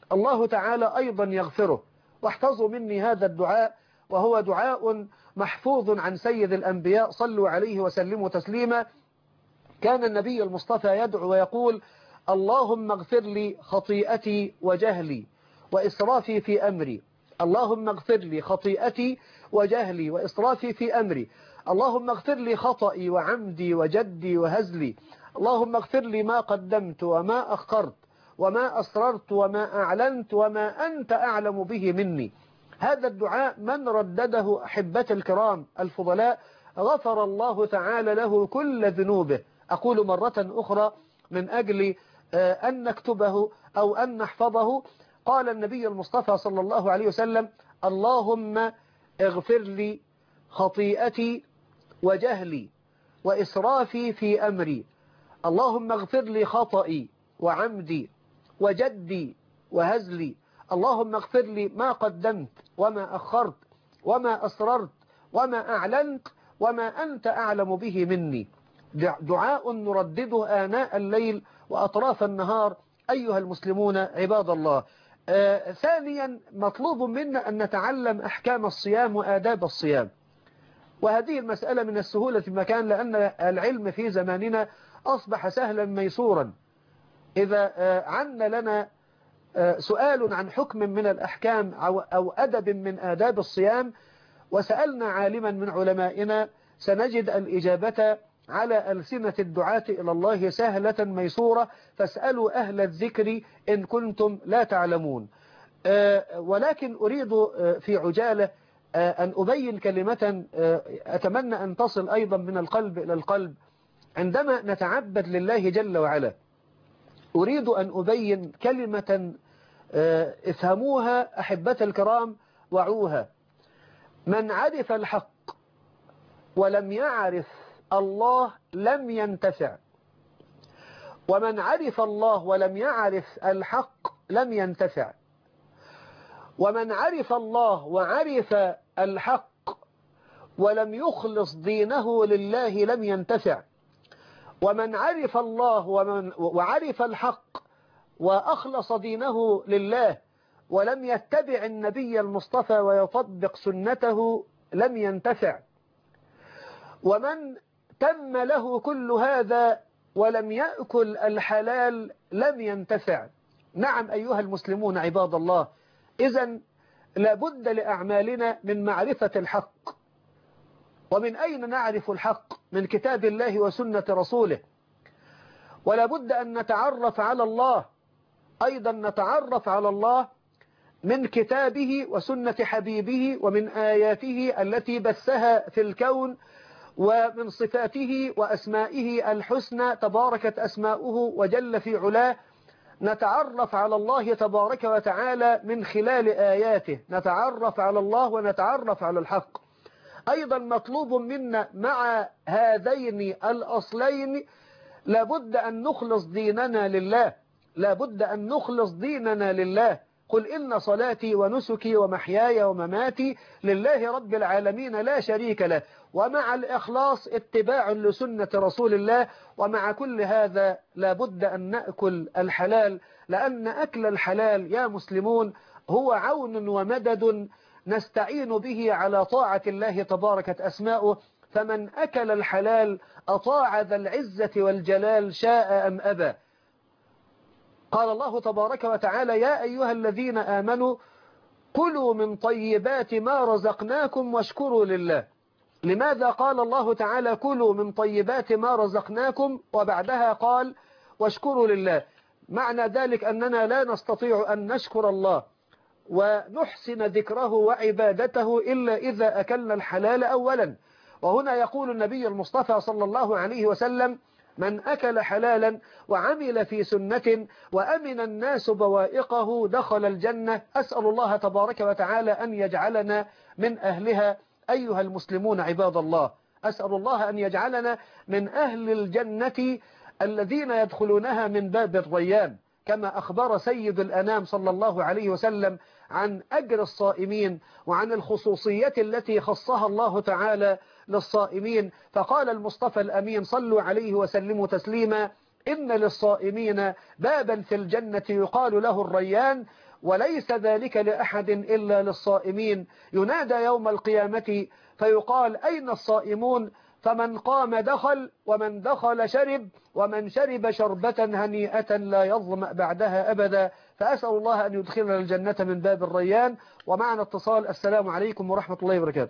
الله تعالى أيضا يغفره. واحفظوا مني هذا الدعاء، وهو دعاء محفوظ عن سيد الأنبياء صلوا عليه وسلموا تسليما. كان النبي المصطفى يدعو ويقول: اللهم اغفر لي خطيئتي وجهلي وإسرافي في أمري. اللهم اغفر لي خطيئتي وجهلي وإسرافي في أمري. اللهم اغفر لي خطئي وعمدي وجدي وهزلي. اللهم اغفر لي ما قدمت وما أخرت وما أسررت وما أعلنت وما أنت أعلم به مني. هذا الدعاء من ردده أحبة الكرام الفضلاء غفر الله تعالى له كل ذنوبه. أقول مرة أخرى من أجل أن نكتبه أو أن نحفظه. قال النبي المصطفى صلى الله عليه وسلم: اللهم اغفر لي خطيئتي وجهلي وإسرافي في أمري. اللهم اغفر لي خطئي وعمدي وجدي وهزلي. اللهم اغفر لي ما قدمت وما أخرت وما أسررت وما أعلنت وما أنت أعلم به مني. دعاء نردده آناء الليل وأطراف النهار أيها المسلمون عباد الله. آه ثانيا، مطلوب منا أن نتعلم أحكام الصيام وآداب الصيام، وهذه المسألة من السهولة في مكان، لأن العلم في زماننا أصبح سهلا ميسورا. إذا آه عنا لنا آه سؤال عن حكم من الأحكام أو, أو أدب من آداب الصيام وسألنا عالما من علمائنا، سنجد الإجابة على ألسنة الدعاة إلى الله سهلة ميسورة. فاسألوا أهل الذكر إن كنتم لا تعلمون. ولكن أريد في عجالة أن أبين كلمة أتمنى أن تصل أيضا من القلب إلى القلب. عندما نتعبد لله جل وعلا أريد أن أبين كلمة افهموها أحبة الكرام وعوها: من عرف الحق ولم يعرف الله لم ينتفع، ومن عرف الله ولم يعرف الحق لم ينتفع، ومن عرف الله وعرف الحق ولم يخلص دينه لله لم ينتفع، ومن عرف الله ومن وعرف الحق وأخلص دينه لله ولم يتبع النبي المصطفى ويطبق سنته لم ينتفع، ومن تم له كل هذا ولم يأكل الحلال لم ينتفع. نعم أيها المسلمون عباد الله، إذن لابد لأعمالنا من معرفة الحق. ومن أين نعرف الحق؟ من كتاب الله وسنة رسوله. ولابد أن نتعرف على الله، أيضا نتعرف على الله من كتابه وسنة حبيبه ومن آياته التي بثها في الكون، ومن صفاته وأسمائه الحسنى تباركت أسماؤه وجل في علاه. نتعرف على الله تبارك وتعالى من خلال آياته، نتعرف على الله ونتعرف على الحق. أيضا مطلوب منا مع هذين الأصلين لابد أن نخلص ديننا لله، لابد أن نخلص ديننا لله. قل إن صلاتي ونسكي ومحياي ومماتي لله رب العالمين لا شريك له. ومع الإخلاص اتباع لسنة رسول الله. ومع كل هذا لابد أن نأكل الحلال، لأن أكل الحلال يا مسلمون هو عون ومدد نستعين به على طاعة الله تباركت أسماؤه. فمن أكل الحلال أطاع ذا العزة والجلال شاء أم أبى. قال الله تبارك وتعالى: يا أيها الذين آمنوا كلوا من طيبات ما رزقناكم واشكروا لله. لماذا قال الله تعالى كلوا من طيبات ما رزقناكم وبعدها قال واشكروا لله؟ معنى ذلك أننا لا نستطيع أن نشكر الله ونحسن ذكره وعبادته إلا إذا أكلنا الحلال أولا. وهنا يقول النبي المصطفى صلى الله عليه وسلم: من أكل حلالا وعمل في سنة وأمن الناس بوائقه دخل الجنة. أسأل الله تبارك وتعالى أن يجعلنا من أهلها أيها المسلمون عباد الله. أسأل الله أن يجعلنا من أهل الجنة الذين يدخلونها من باب الريان، كما أخبر سيد الأنام صلى الله عليه وسلم عن أجر الصائمين وعن الخصوصية التي خصها الله تعالى للصائمين. فقال المصطفى الأمين صلوا عليه وسلموا تسليما: إن للصائمين بابا في الجنة يقال له الريان، وليس ذلك لأحد إلا للصائمين. ينادى يوم القيامة فيقال أين الصائمون؟ فمن قام دخل، ومن دخل شرب، ومن شرب شربة هنيئة لا يظمأ بعدها أبدا. فأسأل الله أن يدخلنا الجنة من باب الريان. ومعنا اتصال. السلام عليكم ورحمة الله وبركاته.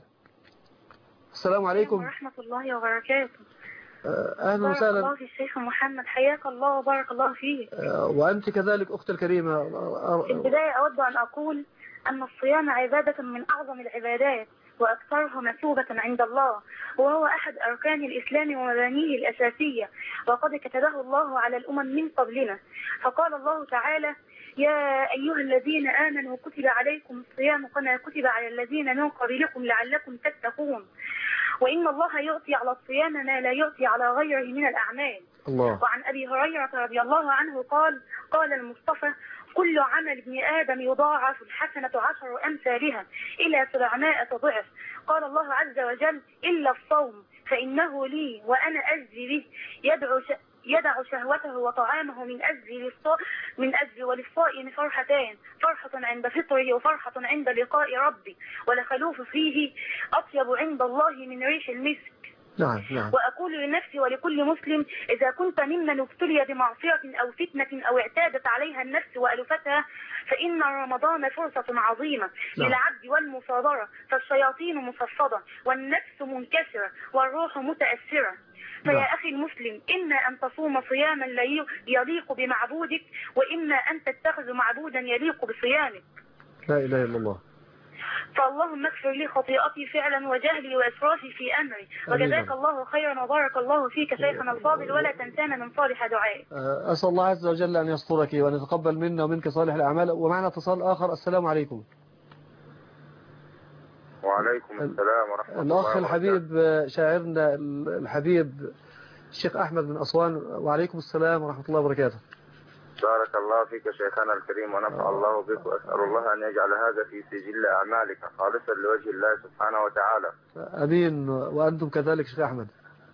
السلام عليكم ورحمة الله وبركاته. أهلا وسهلا. بارك الله في الشيخ محمد، حياك الله وبارك الله فيك. وأنت كذلك أختي الكريمة. في البداية أود أن أقول أن الصيام عبادة من أعظم العبادات وأكثرها مثوبة عند الله، وهو أحد أركان الإسلام ومبانيه الأساسية، وقد كتبه الله على الأمم من قبلنا. فقال الله تعالى: يا أيها الذين آمنوا كتب عليكم الصيام كما كتب على الذين من قبلكم لعلكم تتقون. وإن الله يعطي على الصيام ما لا يعطي على غيره من الأعمال. الله. وعن أبي هريرة رضي الله عنه قال: قال المصطفى: كل عمل ابن آدم يضاعف الحسنة عشر أمثالها إلى سبعمائة ضعف. قال الله عز وجل: إلا الصوم فإنه لي وأنا أجزي به. يدعو ش... يدع شهوته وطعامه من أجل للص... من أجل وللصائم فرحتان: فرحة عند فطره وفرحة عند لقاء ربي، ولخلوف فيه أطيب عند الله من ريح المسك. نعم نعم. وأقول لنفسي ولكل مسلم: إذا كنت ممن ابتلي بمعصية أو فتنة أو اعتادت عليها النفس وألفتها، فإن رمضان فرصة عظيمة نعم. للعبد والمصابرة، فالشياطين مصفدة والنفس منكسرة والروح متأثرة. فيا نعم. أخي المسلم، إما أن تصوم صياما يليق بمعبودك، وإما أن تتخذ معبودا يليق بصيامك. لا إله إلا الله. فاللهم اغفر لي خطيئتي فعلا وجهلي وإسرافي في أمري، وجزاك الله خيرا وبارك الله فيك شيخنا الفاضل، ولا تنسانا من صالح دعائك. أسأل الله عز وجل أن يسترك وأن يتقبل منا ومنك صالح الأعمال. ومعنا اتصال آخر. السلام عليكم. وعليكم السلام ورحمة الله. الأخ الحبيب شاعرنا الحبيب الشيخ أحمد من أسوان. وعليكم السلام ورحمة الله وبركاته. بارك الله فيك شيخنا الكريم ونفع الله بك، وأسأل الله أن يجعل هذا في سجل أعمالك خالصا لوجه الله سبحانه وتعالى. أمين. وأنتم كذلك شيخ أحمد.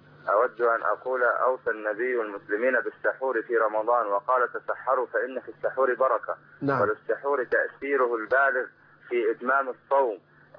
أود أن أقول: أوصى النبي المسلمين بالسحور في رمضان وقال: تسحروا فإن في السحور بركة. نعم. وللسحور تأثيره البالغ في إتمام الصوم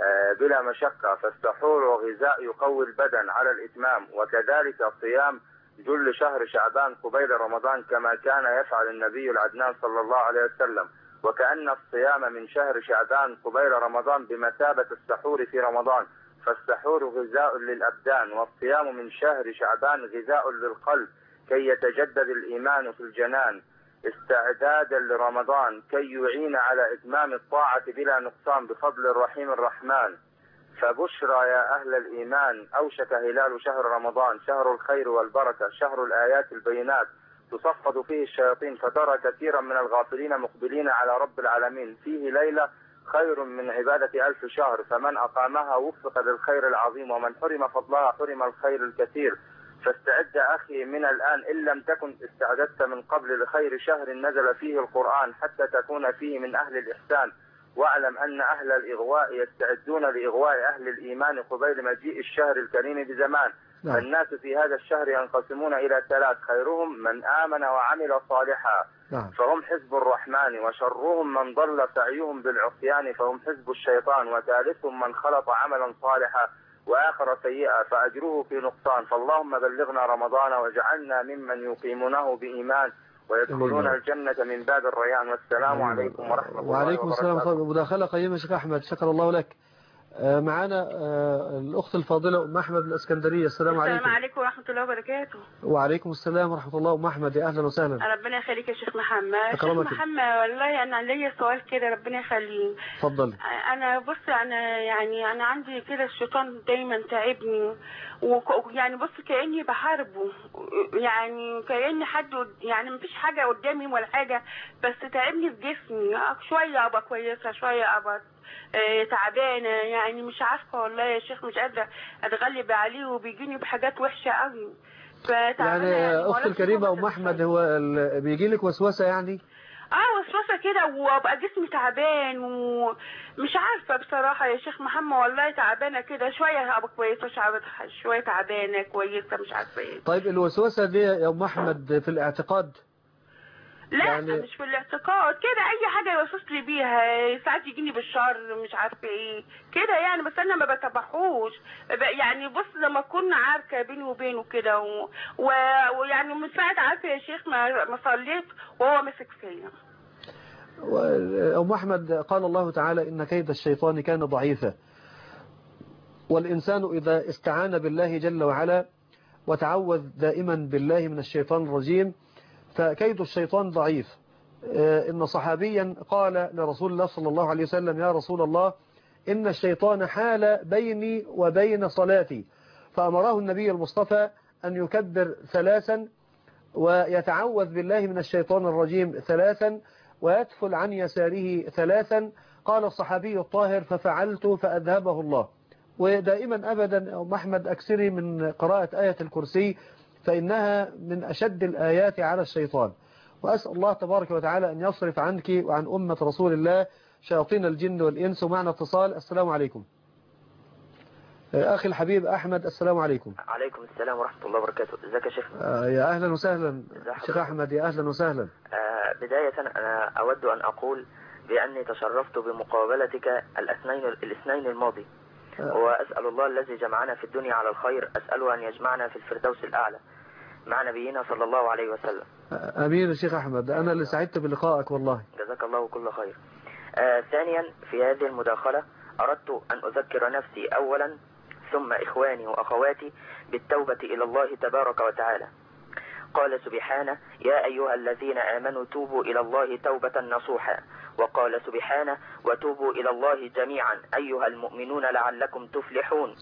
بلا مشقة، فالسحور غذاء يقوي البدن على الإتمام. وكذلك صيام جل شهر شعبان قبيل رمضان كما كان يفعل النبي العدنان صلى الله عليه وسلم. وكأن الصيام من شهر شعبان قبيل رمضان بمثابة السحور في رمضان، فالسحور غذاء للأبدان، والصيام من شهر شعبان غذاء للقلب كي يتجدد الإيمان في الجنان استعدادا لرمضان، كي يعين على إتمام الطاعة بلا نقصان بفضل الرحيم الرحمن. فبشرى يا أهل الإيمان، أوشك هلال شهر رمضان، شهر الخير والبركة، شهر الآيات البينات، تصفد فيه الشياطين فترى كثيرا من الغافلين مقبلين على رب العالمين. فيه ليلة خير من عبادة ألف شهر، فمن أقامها وفق للخير العظيم، ومن حرم فضلها حرم الخير الكثير. فاستعد أخي من الآن إن لم تكن استعددت من قبل لخير شهر نزل فيه القرآن، حتى تكون فيه من أهل الإحسان. واعلم أن أهل الإغواء يستعدون لإغواء أهل الإيمان قبيل مجيء الشهر الكريم بزمان. نعم. الناس في هذا الشهر ينقسمون إلى ثلاث: خيرهم من آمن وعمل صالحا نعم. فهم حزب الرحمن، وشرهم من ضل سعيهم بالعصيان فهم حزب الشيطان، وثالثهم من خلط عملا صالحا وآخر سيئا فأجره في نقصان. فاللهم بلغنا رمضان واجعلنا ممن يقيمونه بإيمان ويدخلون الجنة من باب الريان. والسلام عليكم ورحمة الله وبركاته. وعليكم السلام. مداخلة قيمة شيخ أحمد، شكر الله لك. معنا الأخت الفاضلة أم أحمد من الإسكندرية. السلام عليكم. السلام عليكم ورحمة الله وبركاته. وعليكم السلام ورحمة الله. أم أحمد يا أهلا وسهلا. ربنا يخليك يا شيخ محمد. شيخ أكرمك. محمد والله أنا ليا سؤال كده، ربنا يخليه. اتفضل. أنا بص أنا يعني أنا عندي كده الشيطان دايما تعبني، ويعني بص كأني بحاربه، يعني كأني حد يعني مفيش حاجة قدامي ولا حاجة، بس تعبني في جسمي، شوية أبقى كويسة شوية أبقى آه تعبانة، يعني مش عارفة والله يا شيخ، مش قادرة أتغلب عليه وبيجيني بحاجات وحشة قوي. يعني, يعني أخت الكريمة أم أحمد، هو بيجي لك وسوسة يعني؟ اه وسوسة كده، وابقى جسمي تعبان ومش عارفة بصراحة يا شيخ محمد، والله تعبانة كده، شوية ابقى كويسة شوية تعبانة كويسة، مش عارفة ايه. طيب الوسوسة دي يا أم أحمد في الاعتقاد؟ لا يعني مش في الاعتقاد كده، اي حاجه يوصف لي بيها، ساعات يجيني بالشر مش عارفه ايه كده يعني، بس انا ما بتابعهوش يعني. بص لما اكون عارفه بيني وبينه كده و... و... ويعني من ساعه عارفه يا شيخ ما ما صليت وهو مسك فيا. أم أحمد، قال الله تعالى إن كيد الشيطان كان ضعيفا، والإنسان إذا استعان بالله جل وعلا وتعوذ دائما بالله من الشيطان الرجيم فكيد الشيطان ضعيف. إن صحابيا قال لرسول الله صلى الله عليه وسلم: يا رسول الله، إن الشيطان حال بيني وبين صلاتي، فأمره النبي المصطفى أن يكبر ثلاثا ويتعوذ بالله من الشيطان الرجيم ثلاثا ويدخل عن يساره ثلاثا. قال الصحابي الطاهر: ففعلت فأذهبه الله. ودائما أبدا أم أحمد أكثري من قراءة آية الكرسي، فإنها من أشد الآيات على الشيطان. وأسأل الله تبارك وتعالى أن يصرف عنك وعن أمة رسول الله شياطين الجن والإنس. ومعنا اتصال. السلام عليكم أخي الحبيب أحمد. السلام عليكم. عليكم السلام ورحمة الله وبركاته. ازيك يا شيخ؟ آه يا أهلا وسهلا شيخ أحمد، يا أهلا وسهلا. آه بداية أنا أود أن أقول بأني تشرفت بمقابلتك الاثنين الاثنين الماضي، آه. وأسأل الله الذي جمعنا في الدنيا على الخير أسأله أن يجمعنا في الفردوس الأعلى مع نبينا صلى الله عليه وسلم. آه أمين يا شيخ أحمد، أنا اللي سعدت بلقائك والله. جزاك الله كل خير. آه ثانيا في هذه المداخلة أردت أن أذكر نفسي أولا ثم إخواني وأخواتي بالتوبة إلى الله تبارك وتعالى. قال سبحانه: يا أيها الذين آمنوا توبوا إلى الله توبة نصوحا. وقال سبحانه: وتوبوا إلى الله جميعا أيها المؤمنون لعلكم تفلحون.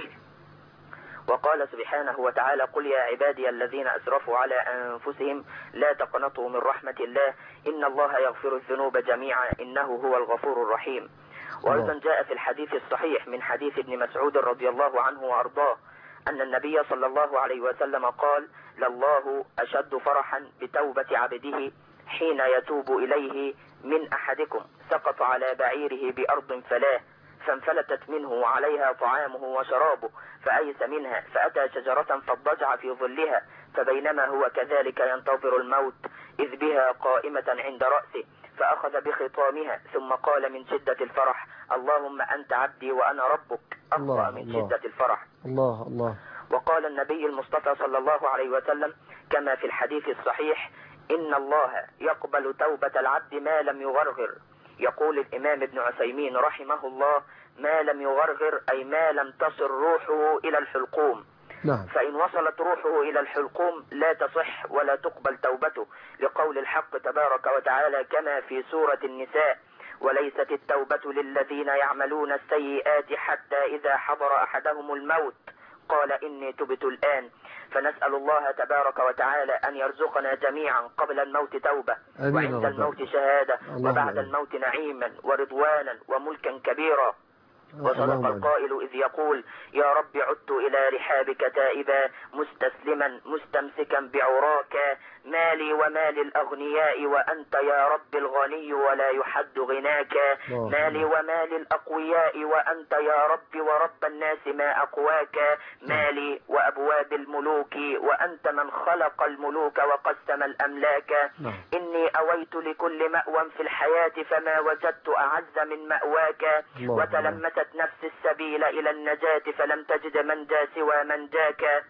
وقال سبحانه وتعالى: قل يا عبادي الذين أسرفوا على أنفسهم لا تقنطوا من رحمة الله إن الله يغفر الذنوب جميعا إنه هو الغفور الرحيم. وأيضا جاء في الحديث الصحيح من حديث ابن مسعود رضي الله عنه وأرضاه أن النبي صلى الله عليه وسلم قال: لله أشد فرحا بتوبة عبده حين يتوب إليه من أحدكم سقط على بعيره بأرض فلاه فانفلتت منه وعليها طعامه وشرابه فأيس منها فأتى شجرة فاضطجع في ظلها فبينما هو كذلك ينتظر الموت إذ بها قائمة عند رأسه فأخذ بخطامها ثم قال من شدة الفرح: اللهم أنت عبدي وأنا ربك. أخطأ من الله شدة الفرح. الله الله. وقال النبي المصطفى صلى الله عليه وسلم كما في الحديث الصحيح: إن الله يقبل توبة العبد ما لم يغرغر. يقول الإمام ابن عثيمين رحمه الله: ما لم يغرغر أي ما لم تصل روحه إلى الحلقوم. نعم. فإن وصلت روحه إلى الحلقوم لا تصح ولا تقبل توبته، لقول الحق تبارك وتعالى كما في سورة النساء: وليست التوبة للذين يعملون السيئات حتى إذا حضر أحدهم الموت قال إني تبت الآن. فنسأل الله تبارك وتعالى أن يرزقنا جميعا قبل الموت توبة وعند الموت شهادة وبعد الموت نعيما ورضوانا وملكا كبيرا. وصدق القائل إذ يقول: يا رب عدت إلى رحابك تائبا مستسلما مستمسكا بعراك مالي ومال الأغنياء وأنت يا رب الغني ولا يحد غناك مالي ومال الأقوياء وأنت يا رب ورب الناس ما أقواك مالي وأبواب الملوك وأنت من خلق الملوك وقسم الأملاك إني أويت لكل مأوى في الحياة فما وجدت أعز من مأواك وتلمست نفس السبيل إلى النجاة فلم تجد من جا سوى من جاك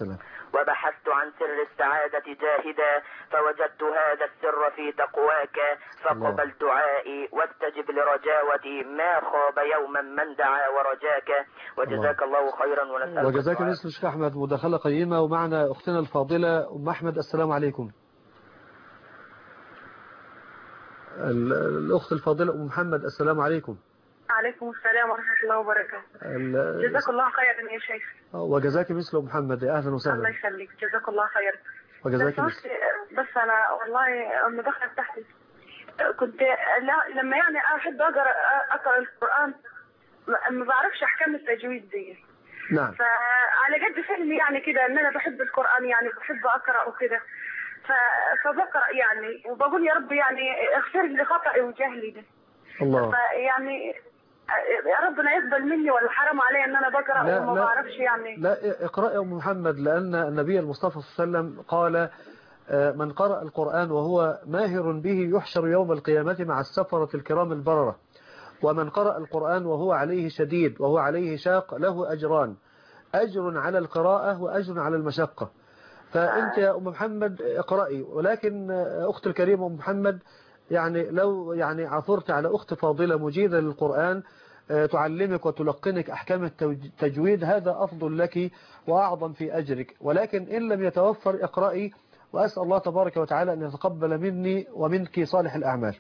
وبحثت عن سر السعادة جاهدا فوجدت هذا السر في تقواك فقبل دعائي واستجب لرجاوتي ما خاب يوما من دعا ورجاك. وجزاك الله, الله خيرا ونسألك. وجزاك مثل الشيخ أحمد، مداخلة قيمة. ومعنا أختنا الفاضلة أم أحمد. السلام عليكم. الأخت الفاضلة أم محمد. السلام عليكم. عليكم السلام ورحمة الله وبركاته. جزاك الله خيرا يا شيخ. وجزاك مثل أم محمد. يا أهلا وسهلا. الله يخليك. جزاك الله خيرا. وجزاك بس, بس أنا والله المداخلة بتاعتي كنت لا لما يعني أحب أقرأ أقرأ القرآن ما بعرفش أحكام التجويد دي. نعم. فعلى قد فهمي يعني كده إن أنا بحب القرآن يعني بحب أقرأ وكده فبقرأ يعني وبقول يا رب يعني اغفر لي خطأي وجهلي ده. الله. فيعني يا ربنا يقبل مني ولا حرام علي ان انا بقرا وما بعرفش يعني. لا اقرأ يا ام محمد، لان النبي المصطفى صلى الله عليه وسلم قال من قرأ القرآن وهو ماهر به يحشر يوم القيامة مع السفرة الكرام البررة، ومن قرأ القرآن وهو عليه شديد وهو عليه شاق له أجران، أجر على القراءة وأجر على المشقة. فأنت يا أم محمد اقرأي، ولكن أخت الكريمة أم محمد يعني لو يعني عثرت على أخت فاضلة مجيدة للقرآن تعلمك وتلقنك أحكام التجويد، هذا أفضل لك وأعظم في أجرك. ولكن إن لم يتوفر اقرأي، وأسأل الله تبارك وتعالى أن يتقبل مني ومنك صالح الأعمال.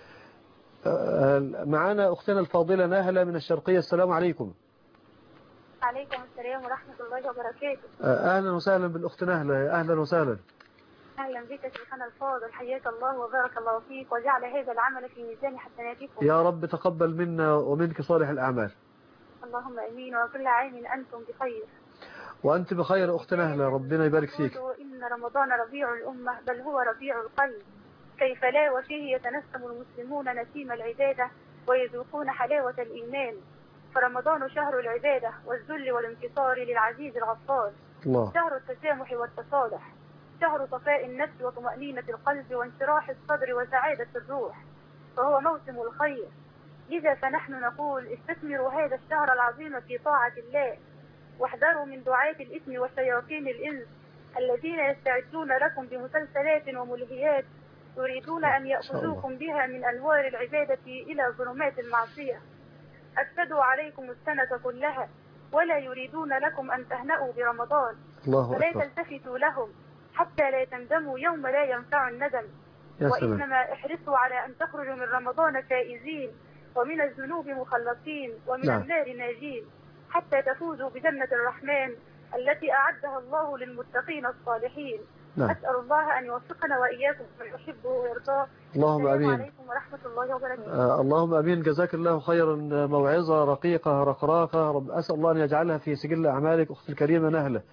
معنا أختنا الفاضلة ناهلة من الشرقية. السلام عليكم. عليكم السلام ورحمة الله وبركاته. أهلا وسهلا بالأخت ناهلة، أهلا وسهلا. أهلا بك شيخنا الفاضل، حياك الله وبارك الله فيك وجعل هذا العمل في ميزان حسناتكم. يا رب تقبل منا ومنك صالح الأعمال. اللهم أمين، وكل عام أنتم بخير. وأنت بخير أخت ناهلة، ربنا يبارك فيك. إن رمضان ربيع الأمة، بل هو ربيع القلب، كيف لا وفيه يتنسم المسلمون نسيم العبادة ويذوقون حلاوة الإيمان. فرمضان شهر العبادة والذل والانتصار للعزيز الغفار، الله. شهر التسامح والتصالح، شهر صفاء النفس وطمأنينة القلب وانشراح الصدر وسعادة الروح، فهو موسم الخير. لذا فنحن نقول استثمروا هذا الشهر العظيم في طاعة الله، واحذروا من دعاة الإثم وشياطين الإنس الذين يستعدون لكم بمسلسلات وملهيات يريدون أن يأخذوكم بها من أنوار العبادة إلى ظلمات المعصية. أفسدوا عليكم السنة كلها ولا يريدون لكم أن تهنأوا برمضان، فلا تلتفتوا لهم حتى لا تندموا يوم لا ينفع الندم. وإنما احرصوا على أن تخرجوا من رمضان فائزين، ومن الذنوب مخلصين، ومن نعم. النار ناجين، حتى تفوزوا بجنة الرحمن التي أعدها الله للمتقين الصالحين. نعم. أسأل الله أن يوفقنا وإياكم من يحبه ويرضاه. اللهم أمين. السلام عليكم ورحمة الله وبركاته. آه اللهم أمين. جزاك الله خيرا. موعظة رقيقة رقراقة، رب أسأل الله أن يجعلها في سجل أعمالك أختي الكريمة نهلة.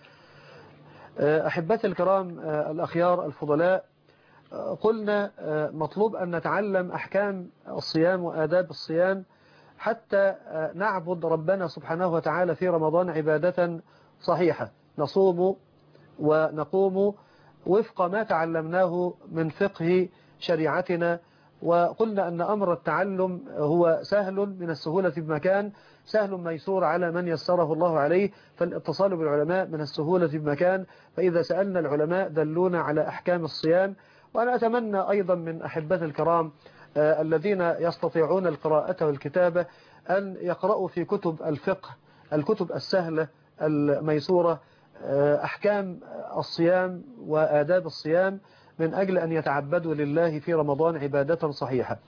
آه أحبتي الكرام، آه الأخيار الفضلاء، آه قلنا آه مطلوب أن نتعلم أحكام الصيام وآداب الصيام حتى آه نعبد ربنا سبحانه وتعالى في رمضان عبادة صحيحة، نصوم ونقوم وفق ما تعلمناه من فقه شريعتنا. وقلنا أن أمر التعلم هو سهل من السهولة بمكان، سهل ميسور على من يسره الله عليه. فالاتصال بالعلماء من السهولة بمكان، فإذا سألنا العلماء دلونا على أحكام الصيام. وأنا أتمنى أيضا من أحبة الكرام آه الذين يستطيعون القراءة والكتابة أن يقرأوا في كتب الفقه، الكتب السهلة الميسورة، أحكام الصيام وآداب الصيام، من أجل أن يتعبدوا لله في رمضان عبادة صحيحة.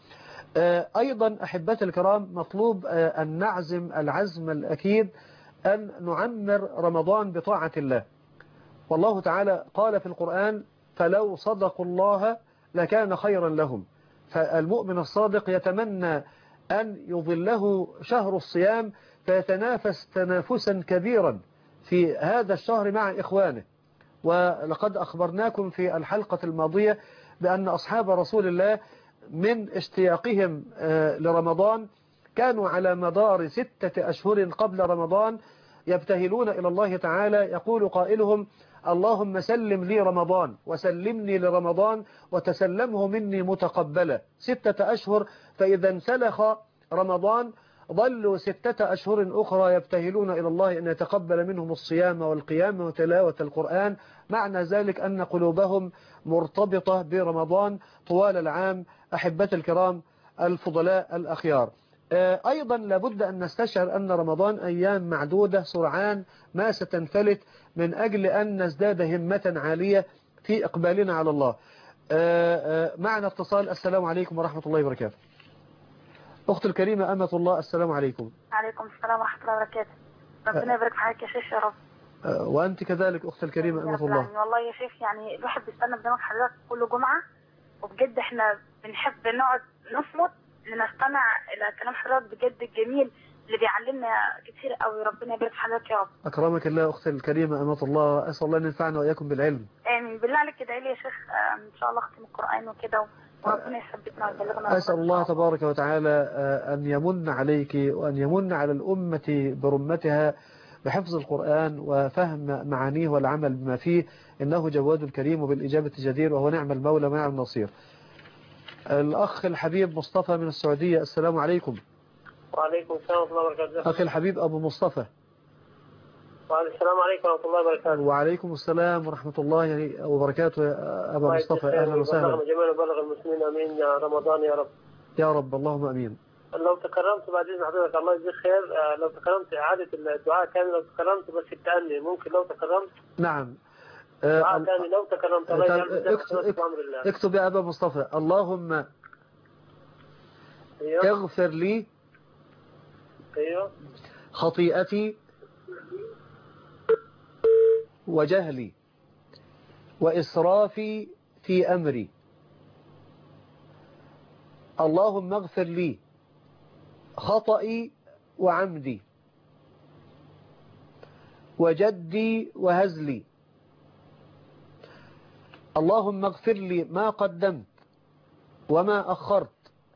أيضا أحبتي الكرام، مطلوب أن نعزم العزم الأكيد أن نعمر رمضان بطاعة الله. والله تعالى قال في القرآن: فلو صدقوا الله لكان خيرا لهم. فالمؤمن الصادق يتمنى أن يظله شهر الصيام فيتنافس تنافسا كبيرا في هذا الشهر مع إخوانه. ولقد أخبرناكم في الحلقة الماضية بأن أصحاب رسول الله من اشتياقهم لرمضان كانوا على مدار ستة أشهر قبل رمضان يبتهلون إلى الله تعالى، يقول قائلهم: اللهم سلم لي رمضان وسلمني لرمضان وتسلمه مني متقبلا. ستة أشهر، فإذا انسلخ رمضان ظلوا ستة أشهر أخرى يبتهلون إلى الله أن يتقبل منهم الصيام والقيام وتلاوة القرآن. معنى ذلك أن قلوبهم مرتبطة برمضان طوال العام. أحبتي الكرام الفضلاء الأخيار، أيضا لابد أن نستشعر أن رمضان أيام معدودة سرعان ما ستنفلت، من أجل أن نزداد همة عالية في إقبالنا على الله. معنا اتصال. السلام عليكم ورحمة الله وبركاته. أخت الكريمة أمة الله، السلام عليكم. عليكم السلام ورحمة الله وبركاته. ربنا يبارك في حياتك يا شيخ يا رب. وأنت كذلك أخت الكريمة أمة الله. والله يا شيخ يعني الواحد بيستنى قدامك حضرتك كل جمعة، وبجد احنا بنحب نقعد نصمت لنستمع إلى كلام حضرتك بجد الجميل اللي بيعلمنا كتير قوي. ربنا يبارك في حضرتك يا رب. أكرمك الله أخت الكريمة أمة الله، أسأل الله أن ينفعنا وإياكم بالعلم. آمين. بالله عليك ادعي لي يا شيخ إن شاء الله أختم القرآن وكده، وربنا يثبتنا ويبلغنا. أسأل الله تبارك وتعالى أن يمن عليك وأن يمن على الأمة برمتها، بحفظ القرآن وفهم معانيه والعمل بما فيه، إنه جواد كريم وبالإجابة جدير، وهو نعم المولى ونعم النصير. الأخ الحبيب مصطفى من السعودية، السلام عليكم. وعليكم السلام ورحمة الله وبركاته. أخي الحبيب أبو مصطفى. وعليكم السلام عليكم ورحمة الله وبركاته. وعليكم السلام ورحمة الله وبركاته يا أبا مصطفى، أهلا وسهلا. بلغ جميع بلغ المسلمين، أمين يا رمضان يا رب. يا رب اللهم أمين. لو تكرمت بعد إذن حضرتك الله يجزيك خير، لو تكرمت إعادة الدعاء كامل، لو تكرمت بس التأني ممكن لو تكرمت. نعم. دعاء ثاني لو تكرمت الله يجعل اكتب, اكتب يا أبا مصطفى: اللهم أيوه. اغفر لي أيوه. خطيئتي وجهلي وإسرافي في أمري. اللهم اغفر لي خطئي وعمدي وجدي وهزلي. اللهم اغفر لي ما قدمت وما أخرت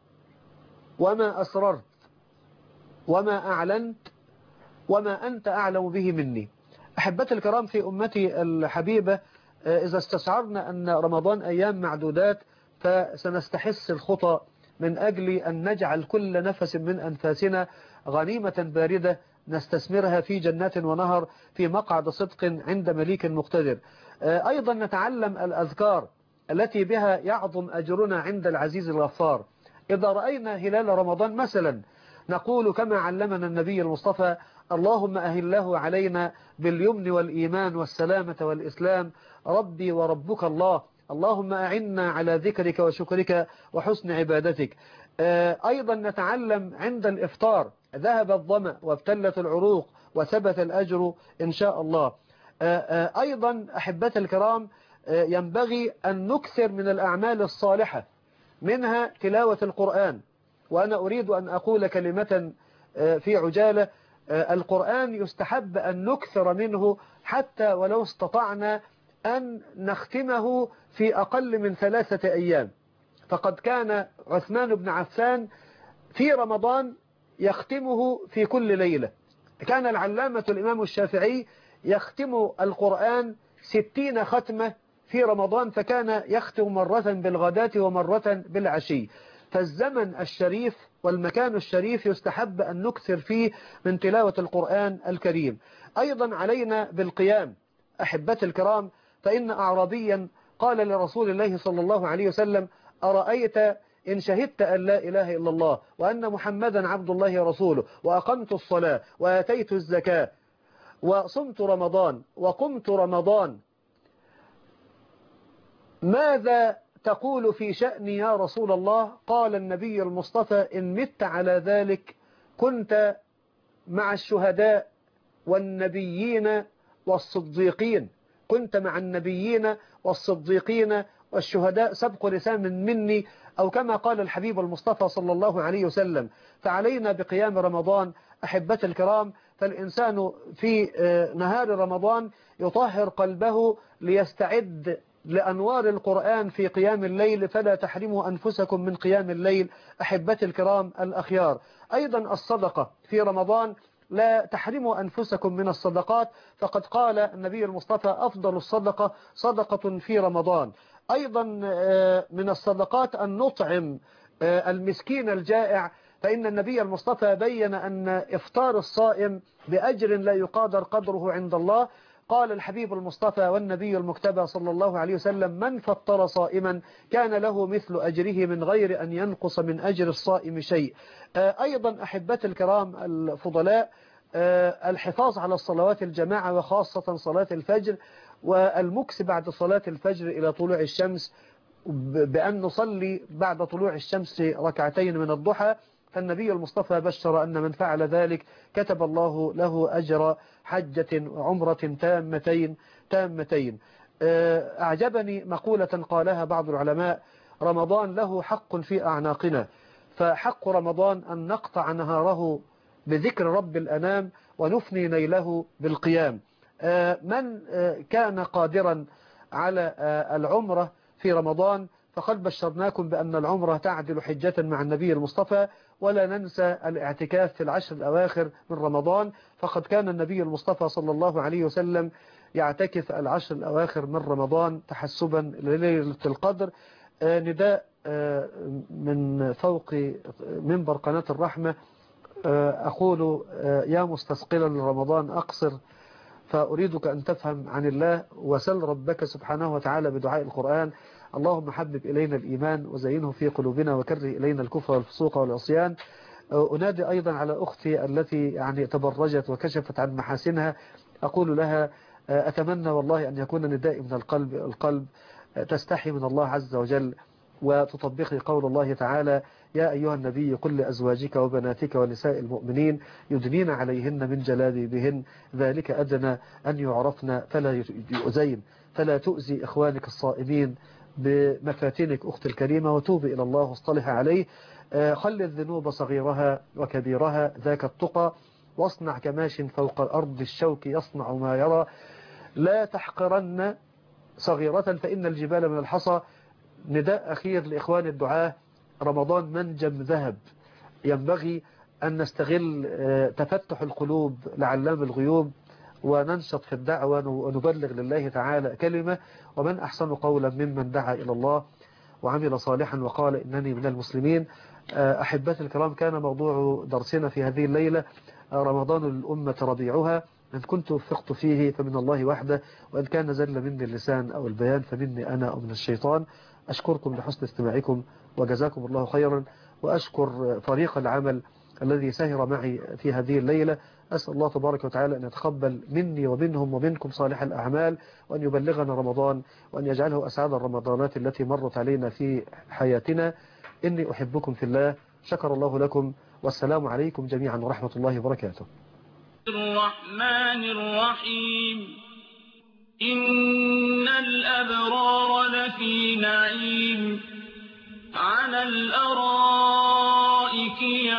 وما أسررت وما أعلنت وما أنت أعلم به مني. أحبتي الكرام في أمتي الحبيبة، إذا استشعرنا أن رمضان أيام معدودات فسنستحس الخطى من أجل أن نجعل كل نفس من أنفاسنا غنيمة باردة نستثمرها في جنات ونهر في مقعد صدق عند مليك مقتدر. أيضا نتعلم الأذكار التي بها يعظم أجرنا عند العزيز الغفار. إذا رأينا هلال رمضان مثلا نقول كما علمنا النبي المصطفى: اللهم أهله علينا باليمن والإيمان والسلامة والإسلام، ربي وربك الله، اللهم أعنا على ذكرك وشكرك وحسن عبادتك. أيضا نتعلم عند الإفطار: ذهب الظمأ وابتلت العروق وثبت الأجر إن شاء الله. أيضا أحبتي الكرام ينبغي أن نكثر من الأعمال الصالحة، منها تلاوة القرآن. وأنا أريد أن أقول كلمة في عجالة: القرآن يستحب أن نكثر منه حتى ولو استطعنا أن نختمه في أقل من ثلاثة أيام. فقد كان عثمان بن عفان في رمضان يختمه في كل ليلة. كان العلامة الإمام الشافعي يختم القرآن ستين ختمة في رمضان، فكان يختم مرة بالغداة ومرة بالعشي. فالزمن الشريف والمكان الشريف يستحب أن نكثر فيه من تلاوة القرآن الكريم. أيضا علينا بالقيام. أحبتي الكرام، فإن أعرابيا قال لرسول الله صلى الله عليه وسلم: أرأيت إن شهدت أن لا إله إلا الله وأن محمدا عبد الله ورسوله وأقمت الصلاة وآتيت الزكاة وصمت رمضان وقمت رمضان، ماذا تقول في شأني يا رسول الله؟ قال النبي المصطفى: إن مت على ذلك كنت مع الشهداء والنبيين والصديقين، كنت مع النبيين والصديقين والشهداء سبق لسان مني، أو كما قال الحبيب المصطفى صلى الله عليه وسلم. فعلينا بقيام رمضان أحبتي الكرام. فالإنسان في نهار رمضان يطهر قلبه ليستعد لأنوار القرآن في قيام الليل، فلا تحرموا أنفسكم من قيام الليل أحبتي الكرام الأخيار. أيضا الصدقة في رمضان، لا تحرموا أنفسكم من الصدقات، فقد قال النبي المصطفى: أفضل الصدقة صدقة في رمضان. أيضا من الصدقات أن نطعم المسكين الجائع، فإن النبي المصطفى بين أن إفطار الصائم بأجر لا يقادر قدره عند الله. قال الحبيب المصطفى والنبي المكتبى صلى الله عليه وسلم: من فطر صائما كان له مثل أجره من غير أن ينقص من أجر الصائم شيء. أيضا أحبتي الكرام الفضلاء، الحفاظ على الصلوات الجماعة وخاصة صلاة الفجر، والمكس بعد صلاة الفجر إلى طلوع الشمس، بأن نصلي بعد طلوع الشمس ركعتين من الضحى. فالنبي المصطفى بشر أن من فعل ذلك كتب الله له أجر حجة وعمرة تامتين تامتين. أعجبني مقولة قالها بعض العلماء: رمضان له حق في أعناقنا، فحق رمضان أن نقطع نهاره بذكر رب الأنام ونفني نيله بالقيام. من كان قادرا على العمرة في رمضان فقد بشرناكم بأن العمرة تعدل حجة مع النبي المصطفى. ولا ننسى الاعتكاف في العشر الأواخر من رمضان، فقد كان النبي المصطفى صلى الله عليه وسلم يعتكف العشر الأواخر من رمضان تحسبا لليلة القدر. نداء من فوق منبر قناة الرحمة، أقول يا مستثقلا لرمضان أقصر، فأريدك أن تفهم عن الله وسل ربك سبحانه وتعالى بدعاء القرآن: اللهم حبب إلينا الإيمان وزينه في قلوبنا وكره إلينا الكفر والفسوق والعصيان. أنادي أيضا على أختي التي يعني تبرجت وكشفت عن محاسنها، أقول لها أتمنى والله أن يكون ندائي من القلب القلب تستحي من الله عز وجل وتطبقي قول الله تعالى: يا أيها النبي قل لأزواجك وبناتك ونساء المؤمنين يدنين عليهن من جلابيبهن ذلك أدنى أن يعرفن فلا يؤذين. فلا تؤذي إخوانك الصائمين بمفاتنك أخت الكريمة، وتوبي إلى الله واصطلح عليه. خل الذنوب صغيرها وكبيرها ذاك التقى، واصنع كماش فوق الأرض الشوك يصنع ما يرى. لا تحقرن صغيرة فإن الجبال من الحصى. نداء أخير لإخوان الدعاة: رمضان منجم ذهب، ينبغي أن نستغل تفتح القلوب لعلام الغيوب وننشط في الدعوة ونبلغ لله تعالى كلمة. ومن أحسن قولا ممن دعا إلى الله وعمل صالحا وقال إنني من المسلمين. أحبتي الكرام، كان موضوع درسنا في هذه الليلة رمضان الأمة ربيعها. إن كنت وفقت فيه فمن الله وحده، وإن كان زل مني اللسان أو البيان فمني أنا أو من الشيطان. أشكركم لحسن استماعكم وجزاكم الله خيرا، وأشكر فريق العمل الذي سهر معي في هذه الليلة. أسأل الله تبارك وتعالى أن يتقبل مني ومنهم ومنكم صالح الأعمال، وأن يبلغنا رمضان، وأن يجعله أسعد الرمضانات التي مرت علينا في حياتنا. إني أحبكم في الله. شكر الله لكم، والسلام عليكم جميعا ورحمة الله وبركاته. الرحمن الرحيم. إن الأبرار لفي نعيم على الأرائك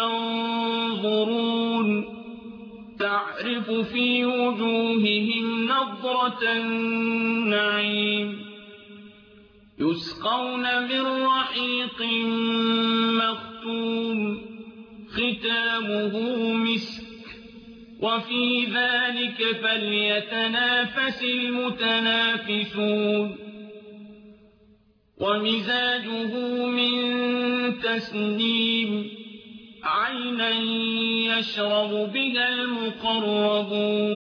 ينظرون تعرف في وجوههم نضرة النعيم يسقون من رحيق مختوم ختامه مسك وفي ذلك فليتنافس المتنافسون ومزاجه من تسنيم عينا يشرب بها المقربون